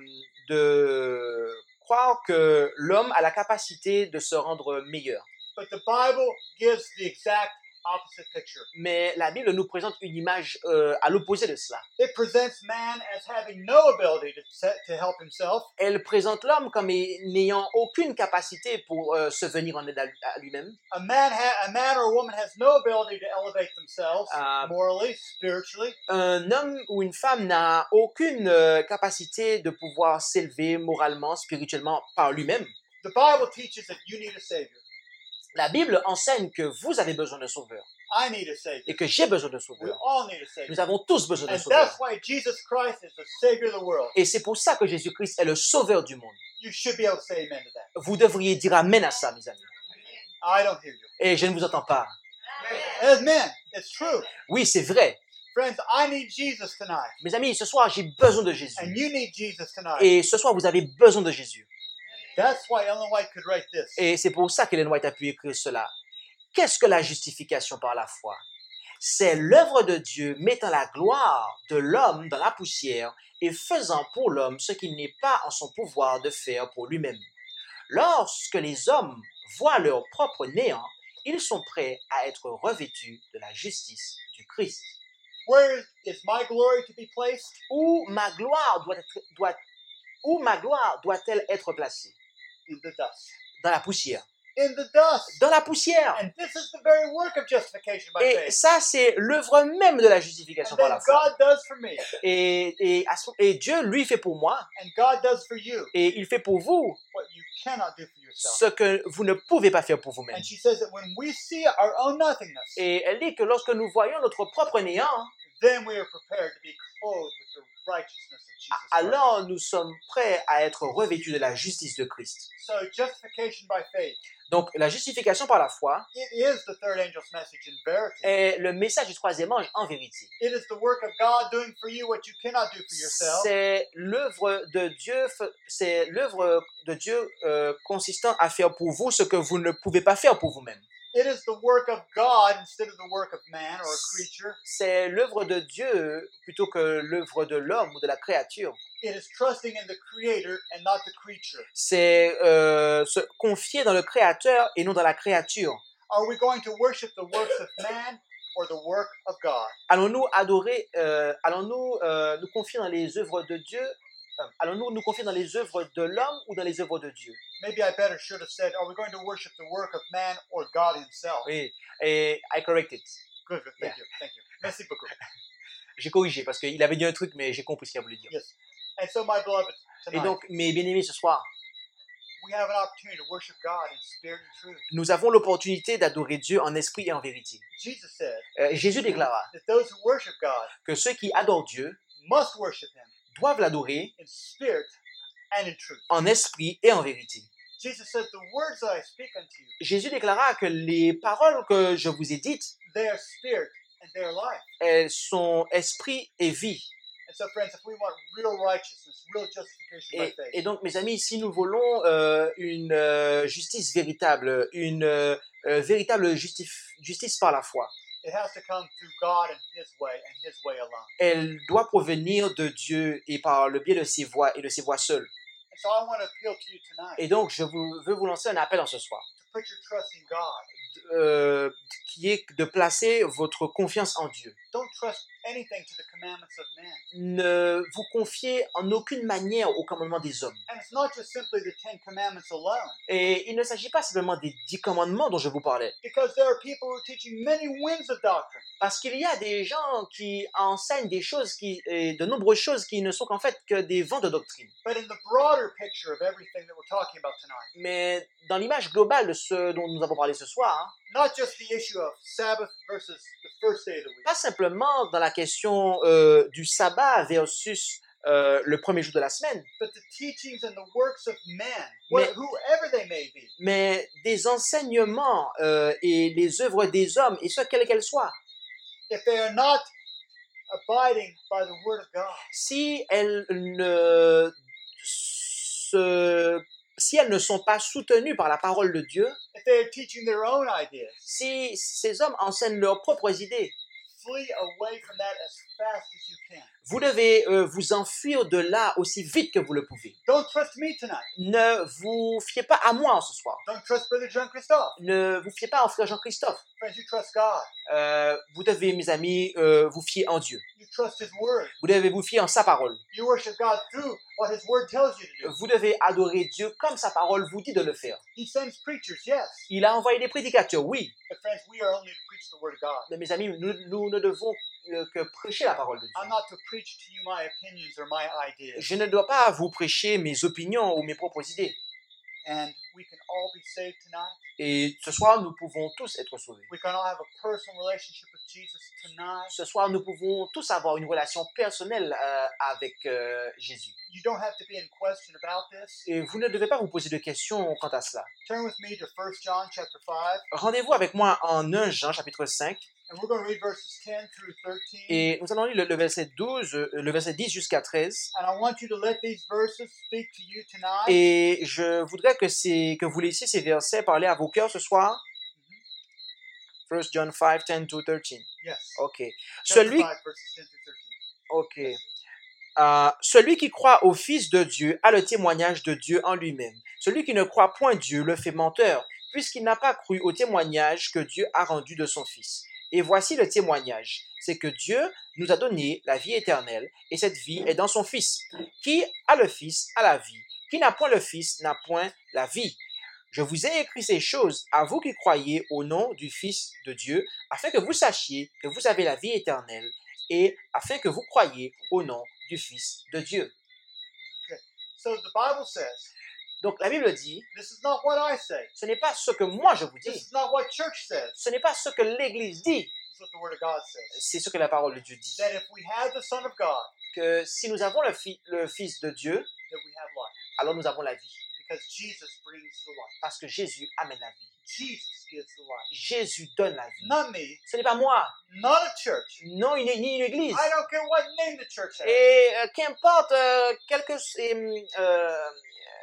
de croire que l'homme a la capacité de se rendre meilleur. But the Bible gives the exact opposite picture. Mais la Bible nous présente une image euh, à l'opposé de cela. It presents man as having no ability to, set, to help himself, Elle présente l'homme comme n'ayant aucune capacité pour euh, se venir en aide à à lui-même. a man, ha- a man or a woman has no ability to elevate themselves Uh, morally, spiritually. Un homme ou une femme n'a aucune euh, capacité de pouvoir s'élever moralement, spirituellement par lui-même. The Bible teaches that you need a Savior. La Bible enseigne que vous avez besoin de sauveur I need a Savior. et que j'ai besoin de We sauveur. all need a Savior. Nous avons tous besoin de And sauveur. that's why Jesus Christ is the Savior of the world. Et c'est pour ça que Jésus-Christ est le sauveur du monde. You should be able to say amen to that. Vous devriez dire amen à ça, mes amis. I don't hear you. Et je ne vous entends pas. Amen. It's true. Oui, c'est vrai. Friends, I need Jesus tonight. Mes amis, ce soir, j'ai besoin de And Jésus. you need Jesus tonight. Et ce soir, vous avez besoin de Jésus. That's why Ellen White could write this. Et c'est pour ça qu'Ellen White a pu écrire cela. Qu'est-ce que la justification par la foi? C'est l'œuvre de Dieu mettant la gloire de l'homme dans la poussière et faisant pour l'homme ce qu'il n'est pas en son pouvoir de faire pour lui-même. Lorsque les hommes voient leur propre néant, ils sont prêts à être revêtus de la justice du Christ. Where is my glory to be placed? Où ma gloire doit être, doit, où ma gloire doit-elle être placée? In the dust. Dans la poussière. In the dust. Dans la poussière. And this is the very work of justification by Et faith. ça, c'est l'œuvre même de la justification And par then la foi. God does for me. Et, et, à son- et Dieu, lui, fait pour moi, And God does for you et il fait pour vous what you cannot do for yourself. ce que vous ne pouvez pas faire pour vous-même. And she says that when we see our own nothingness, Et elle dit que lorsque nous voyons notre propre néant, then we are prepared to be clothed with the righteousness of Jesus Christ. alors nous sommes prêts à être revêtus de la justice de Christ. So justification by faith, Donc la justification par la foi it is the third angel's message in verity. est le message du troisième ange en vérité. It is the work of God doing for you what you cannot do for yourself. C'est l'œuvre de Dieu, c'est l'œuvre de Dieu euh, consistant à faire pour vous ce que vous ne pouvez pas faire pour vous-même. It is the work of God instead of the work of man or a creature. C'est l'œuvre de Dieu plutôt que l'œuvre de l'homme ou de la créature. It is trusting in the Creator and not the creature. C'est euh, se confier dans le Créateur et non dans la créature. Are we going to worship the works of man or the work of God? Allons-nous adorer, euh, allons-nous euh, nous confier dans les œuvres de Dieu, euh, allons-nous nous confier dans les œuvres de l'homme ou dans les œuvres de Dieu? Maybe I better should have said, are we going to worship the work of man or God himself? Oui, et I corrected. Good, thank Yeah. you, thank you. Merci beaucoup. J'ai corrigé parce qu'il avait dit un truc, mais j'ai compris ce qu'il a voulu dire. Yes. And so, my beloved, Et tonight, donc, mes bien-aimés, ce soir, we have an opportunity to worship God in spirit and truth. nous avons l'opportunité d'adorer Dieu en esprit et en vérité. Jesus said Euh, Jésus déclara that those who worship God que ceux qui adorent Dieu must worship him doivent l'adorer in spirit and in truth. en esprit et en vérité. Jesus said, the words that I speak unto you, Jésus déclara que les paroles que je vous ai dites, they are spirit and they are life. elles sont esprit et vie. And so, friends, if we want real righteousness, real justification by Et, faith, et donc, mes amis, si nous voulons euh, une euh, justice véritable, une euh, euh, véritable justif- justice par la foi, it has to come through God and his way and his way alone. elle doit provenir de Dieu et par le biais de ses voies et de ses voies seules. And so I want to appeal to you tonight Et donc, je vous, veux vous lancer un appel en ce soir, to put your trust in God. euh, qui est de placer votre confiance en Dieu. Don't trust anything to the commandments of men. Ne vous confiez en aucune manière aux commandements des hommes. And it's not just simply the Ten Commandments alone, Et il ne s'agit pas simplement des dix commandements dont je vous parlais. because there are people who are teaching many winds of doctrine. Parce qu'il y a des gens qui enseignent des choses, qui, et de nombreuses choses qui ne sont qu'en fait que des vents de doctrine. But in the broader picture of everything that we're talking about tonight, Mais dans l'image globale de ce dont nous avons parlé ce soir, hein, not just the issue of Sabbath versus the first day of the week, pas simplement dans la question euh, du sabbat versus euh, le premier jour de la semaine, but the teachings and the works of men, wh- Mais- whoever they may be. mais des enseignements euh, et les œuvres des hommes, et ce, quelles qu'elles soient, If they are not abiding by the word of God, si elles ne, se, si elles ne sont pas soutenues par la parole de Dieu, if they are teaching their own ideas, si ces hommes enseignent leurs propres idées, flee away from that as fast as you can. vous devez euh, vous enfuir de là aussi vite que vous le pouvez. Don't trust me tonight. Ne vous fiez pas à moi ce soir. Don't trust Brother John Christophe. Ne vous fiez pas en frère Jean-Christophe. Friends, you trust God. Euh, vous devez, mes amis, euh, vous fier en Dieu. You trust His Word. Vous devez vous fier en sa parole. You worship God through what His Word tells you to do. Vous devez adorer Dieu comme sa parole vous dit de le faire. He sends preachers, yes. Il a envoyé des prédicateurs, oui. But friends, we are only to preach the Word of God. Mais mes amis, nous, nous ne devons euh, que prêcher la parole de Dieu. I'm not to preach to you my opinions or my ideas. Je ne dois pas vous prêcher mes opinions ou mes propres idées. And we can all be saved tonight. Et ce soir, nous pouvons tous être sauvés. We can all have a personal relationship with Jesus tonight. Ce soir, nous pouvons tous avoir une relation personnelle euh, avec euh, Jésus. You don't have to be in question about this. Et vous ne devez pas vous poser de questions quant à cela. Turn with me to First John chapter five, Rendez-vous avec moi en premier Jean chapitre cinq and we're going to read verses ten through thirteen. et nous allons lire le, le verset douze, euh, le verset dix jusqu'à treize. And I want you to let these verses speak to you tonight. Et je voudrais que, c'est, que vous laissiez ces versets parler à vos cœurs ce soir. First John five, ten to thirteen. Yes. Ok. Chapter Celui, five, verses ten through thirteen. ok. Euh, celui qui croit au Fils de Dieu a le témoignage de Dieu en lui-même. Celui qui ne croit point Dieu le fait menteur, puisqu'il n'a pas cru au témoignage que Dieu a rendu de son Fils. Et voici le témoignage, c'est que Dieu nous a donné la vie éternelle, et cette vie est dans son Fils. Qui a le Fils a la vie. Qui n'a point le Fils n'a point la vie. Je vous ai écrit ces choses à vous qui croyez au nom du Fils de Dieu, afin que vous sachiez que vous avez la vie éternelle, et afin que vous croyiez au nom du Fils de Dieu. So the Bible says Donc la Bible dit, This is not what I say. ce n'est pas ce que moi je vous This dis, is not what church says. ce n'est pas ce que l'Église dit, It's what the Word of God says. c'est ce que la parole de Dieu dit. That if we have the Son of God, Que si nous avons le, fi- le Fils de Dieu, that we have life. alors nous avons la vie. Because Jesus brings the life. Parce que Jésus amène la vie. Jesus gives the life. Jésus donne la vie. Not me, Ce n'est pas moi, not a church. non une, ni une église. I don't care what name the church has. Et euh, qu'importe euh, quel, que, euh, euh,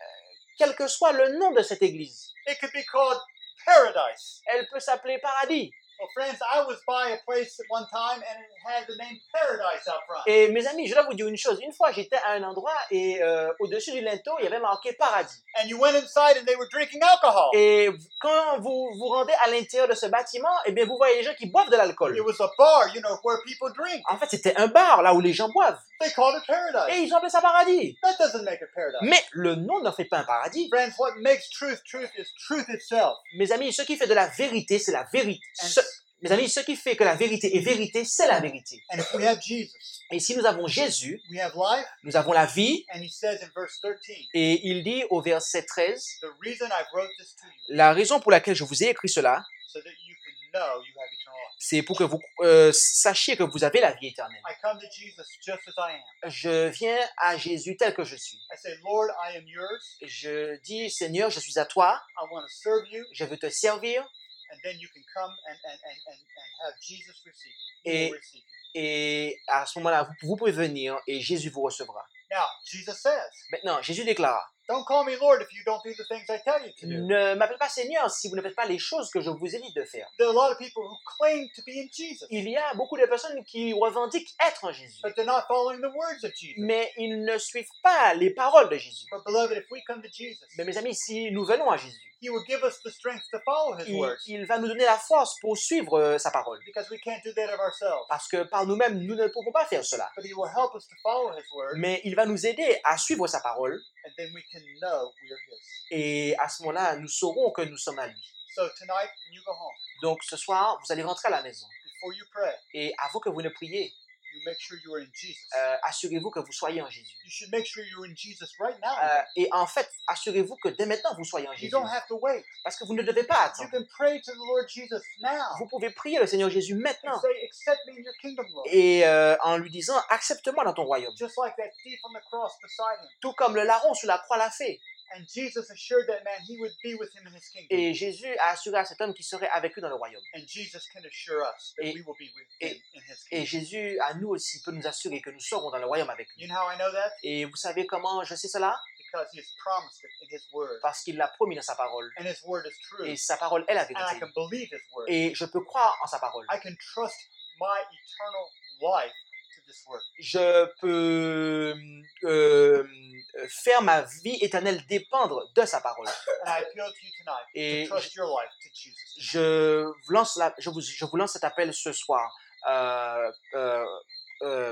quel que soit le nom de cette église, It could be called paradise. elle peut s'appeler paradis. Well, friends, I was by a place at one time and it had the name Paradise out front. Et mes amis, je dois vous dire une chose. Une fois, j'étais à un endroit et euh, au-dessus du linteau, il y avait marqué paradis. And you went inside and they were drinking alcohol. Et quand vous vous rendez à l'intérieur de ce bâtiment, eh bien, vous voyez les gens qui boivent de l'alcool. It was a bar, you know, where people drink. En fait, c'était un bar là où les gens boivent. They called it Et paradise. ils ont appelé ça paradis. That doesn't make it paradise. Mais le nom n'en fait pas un paradis. Friends, what makes truth truth is truth itself. Mes amis, ce qui fait de la vérité, c'est la vérité. And, Ce- mes amis, ce qui fait que la vérité est vérité, c'est la vérité. and if we have Jesus, Et si nous avons Jésus, we have life. nous avons la vie. And he says in verse thirteen, Et il dit au verset treize, the reason I wrote this to you, la raison pour laquelle je vous ai écrit cela, so that you can know you have eternal life. c'est pour que vous euh, sachiez que vous avez la vie éternelle. I come to Jesus just as I am. Je viens à Jésus tel que je suis. I say, Lord, I am yours. Je dis, Seigneur, je suis à toi, I want to serve you. je veux te servir. And then you can come and, and, and, and, and have Jesus receive you. He Et- will receive you. Et à ce moment-là, vous, vous pouvez venir et Jésus vous recevra. Now, Jesus says, Maintenant, Jésus déclara, don't call me Lord if you don't do the things I tell you to do. ne m'appelez pas Seigneur si vous ne faites pas les choses que je vous ai dit de faire. There are a lot of people who claim to be in Jesus, Il y a beaucoup de personnes qui revendiquent être en Jésus, but they're not following the words of Jesus. mais ils ne suivent pas les paroles de Jésus. But beloved, if we come to Jesus, Mais mes amis, si nous venons à Jésus, He will give us the strength to follow His il, words, il va nous donner la force pour suivre euh, sa parole. because we can't do that of ourselves. Parce que par nous-mêmes, nous ne pouvons pas faire cela. But He will help us to follow His word, Mais il va nous aider à suivre sa parole. and then we can know we're His. Et à ce moment-là, nous saurons que nous sommes à lui. So tonight, when you go home, Donc ce soir, vous allez rentrer à la maison. before you pray, Et avant que vous ne priez, you make sure you are in Jesus. euh, assurez-vous que vous soyez en Jésus. You should make sure you're in Jesus right now. Euh, et en fait, assurez-vous que dès maintenant, vous soyez en You Jésus. don't have to wait. Parce que vous ne devez pas You attendre. can pray to the Lord Jesus now Vous pouvez prier le Seigneur Jésus and maintenant. say, accept me in your kingdom, Lord. Et euh, en lui disant, accepte-moi dans ton royaume. Just like that thief on the cross beside him. Tout comme le larron sur la croix l'a fait. And Jesus assured that man he would be with him in his kingdom. Et Jésus a assuré à cet homme qu'il serait avec lui dans le royaume. And Jesus can assure us that Et- we will be with et- him in his Et kingdom. Jésus, à nous aussi, peut nous assurer que nous serons dans le royaume avec lui. You know how I know that? Et vous savez comment je sais cela? Because he has promised it in his word. Parce qu'il l'a promis dans sa parole. And his word is true. Et sa parole est la And I vérité. can believe his word. Et je peux croire en sa parole. I can trust my eternal life to this word. Je peux euh, faire ma vie éternelle dépendre de sa parole. And I appeal to you tonight Et to trust your life to Jesus. Je vous lance, la, je vous, je vous lance cet appel ce soir. Euh, euh, euh,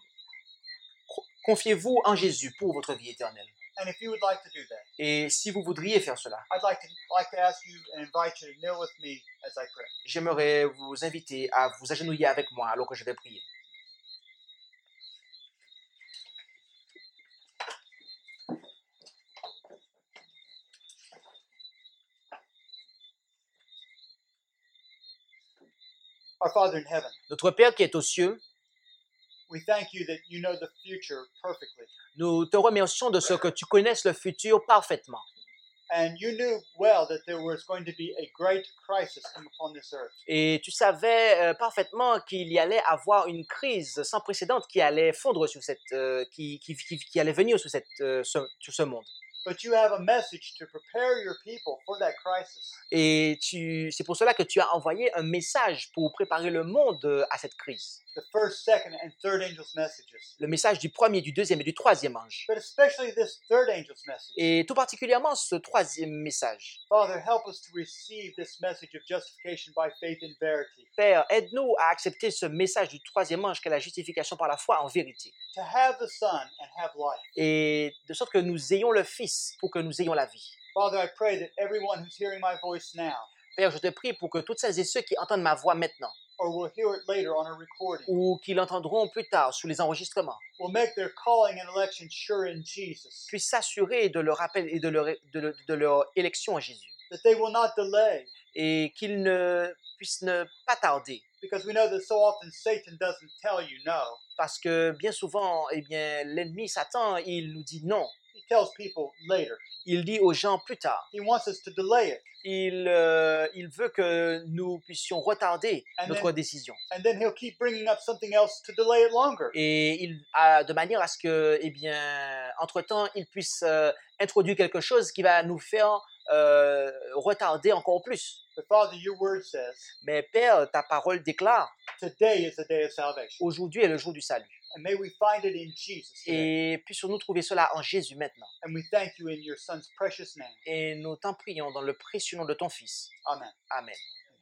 confiez-vous en Jésus pour votre vie éternelle. And if you would like to do that, Et si vous voudriez faire cela, I'd like to like to ask you and invite you to kneel with me as I pray. j'aimerais vous inviter à vous agenouiller avec moi alors que je vais prier. Our Father in heaven, Notre Père qui est aux cieux, we thank you that you know the future perfectly. nous te remercions de ce que tu connaisses le futur parfaitement. And you knew well that there was going to be a great crisis come upon this earth. Et tu savais euh, parfaitement qu'il y allait avoir une crise sans précédent qui allait fondre sur cette, euh, qui, qui, qui, qui allait venir sur, cette, euh, ce, sur ce monde. But you have a message to prepare your people for that crisis. Et tu, c'est pour cela que tu as envoyé un message pour préparer le monde euh, à cette crise. The first, second, and third angel's messages. Le message du premier, du deuxième et du troisième ange. But especially this third angel's message. Et tout particulièrement ce troisième message. Father, help us to receive this message of justification by faith in verity. Père, aide-nous à accepter ce message du troisième ange qu'est la justification par la foi en vérité. To have the Son and have life. Et de sorte que nous ayons le Fils pour que nous ayons la vie. Father, I pray that everyone who's hearing my voice now, Père, je te prie pour que toutes celles et ceux qui entendent ma voix maintenant, or will hear it later on a recording, ou qui l'entendront plus tard sous les enregistrements, will make their calling and election sure in Jesus, puissent s'assurer de leur appel et de leur, de, le- de leur élection en Jésus, that they will not delay, et qu'ils ne puissent ne pas tarder. because we know that so often Satan doesn't tell you no. Parce que bien souvent, eh bien, l'ennemi Satan, il nous dit non. He tells people later. Il dit aux gens plus tard. He wants us to delay it. Il, euh, il veut que nous puissions retarder And notre then- décision. And then he'll keep bringing up something else to delay it longer. Et il a, de manière à ce que, eh bien, entre-temps, il puisse euh, introduire quelque chose qui va nous faire euh, retarder encore plus. But Father, your word says, Mais Père, ta parole déclare, today is the day of salvation. aujourd'hui est le jour du salut. And may we find it in Jesus today. Et puissions-nous trouver cela en Jésus maintenant. And we thank you in your Son's precious name. Et nous t'en prions dans le précieux nom de ton Fils. Amen. Amen.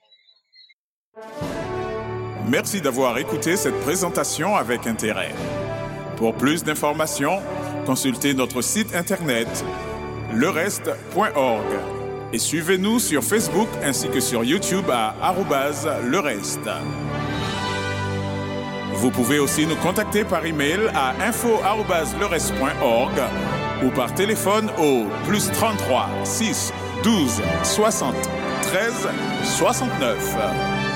Merci d'avoir écouté cette présentation avec intérêt. Pour plus d'informations, consultez notre site internet le reste point org et suivez-nous sur Facebook ainsi que sur YouTube à arobase le reste. Vous pouvez aussi nous contacter par email à info arobase le reste point org ou par téléphone au plus trente-trois six douze soixante treize soixante-neuf.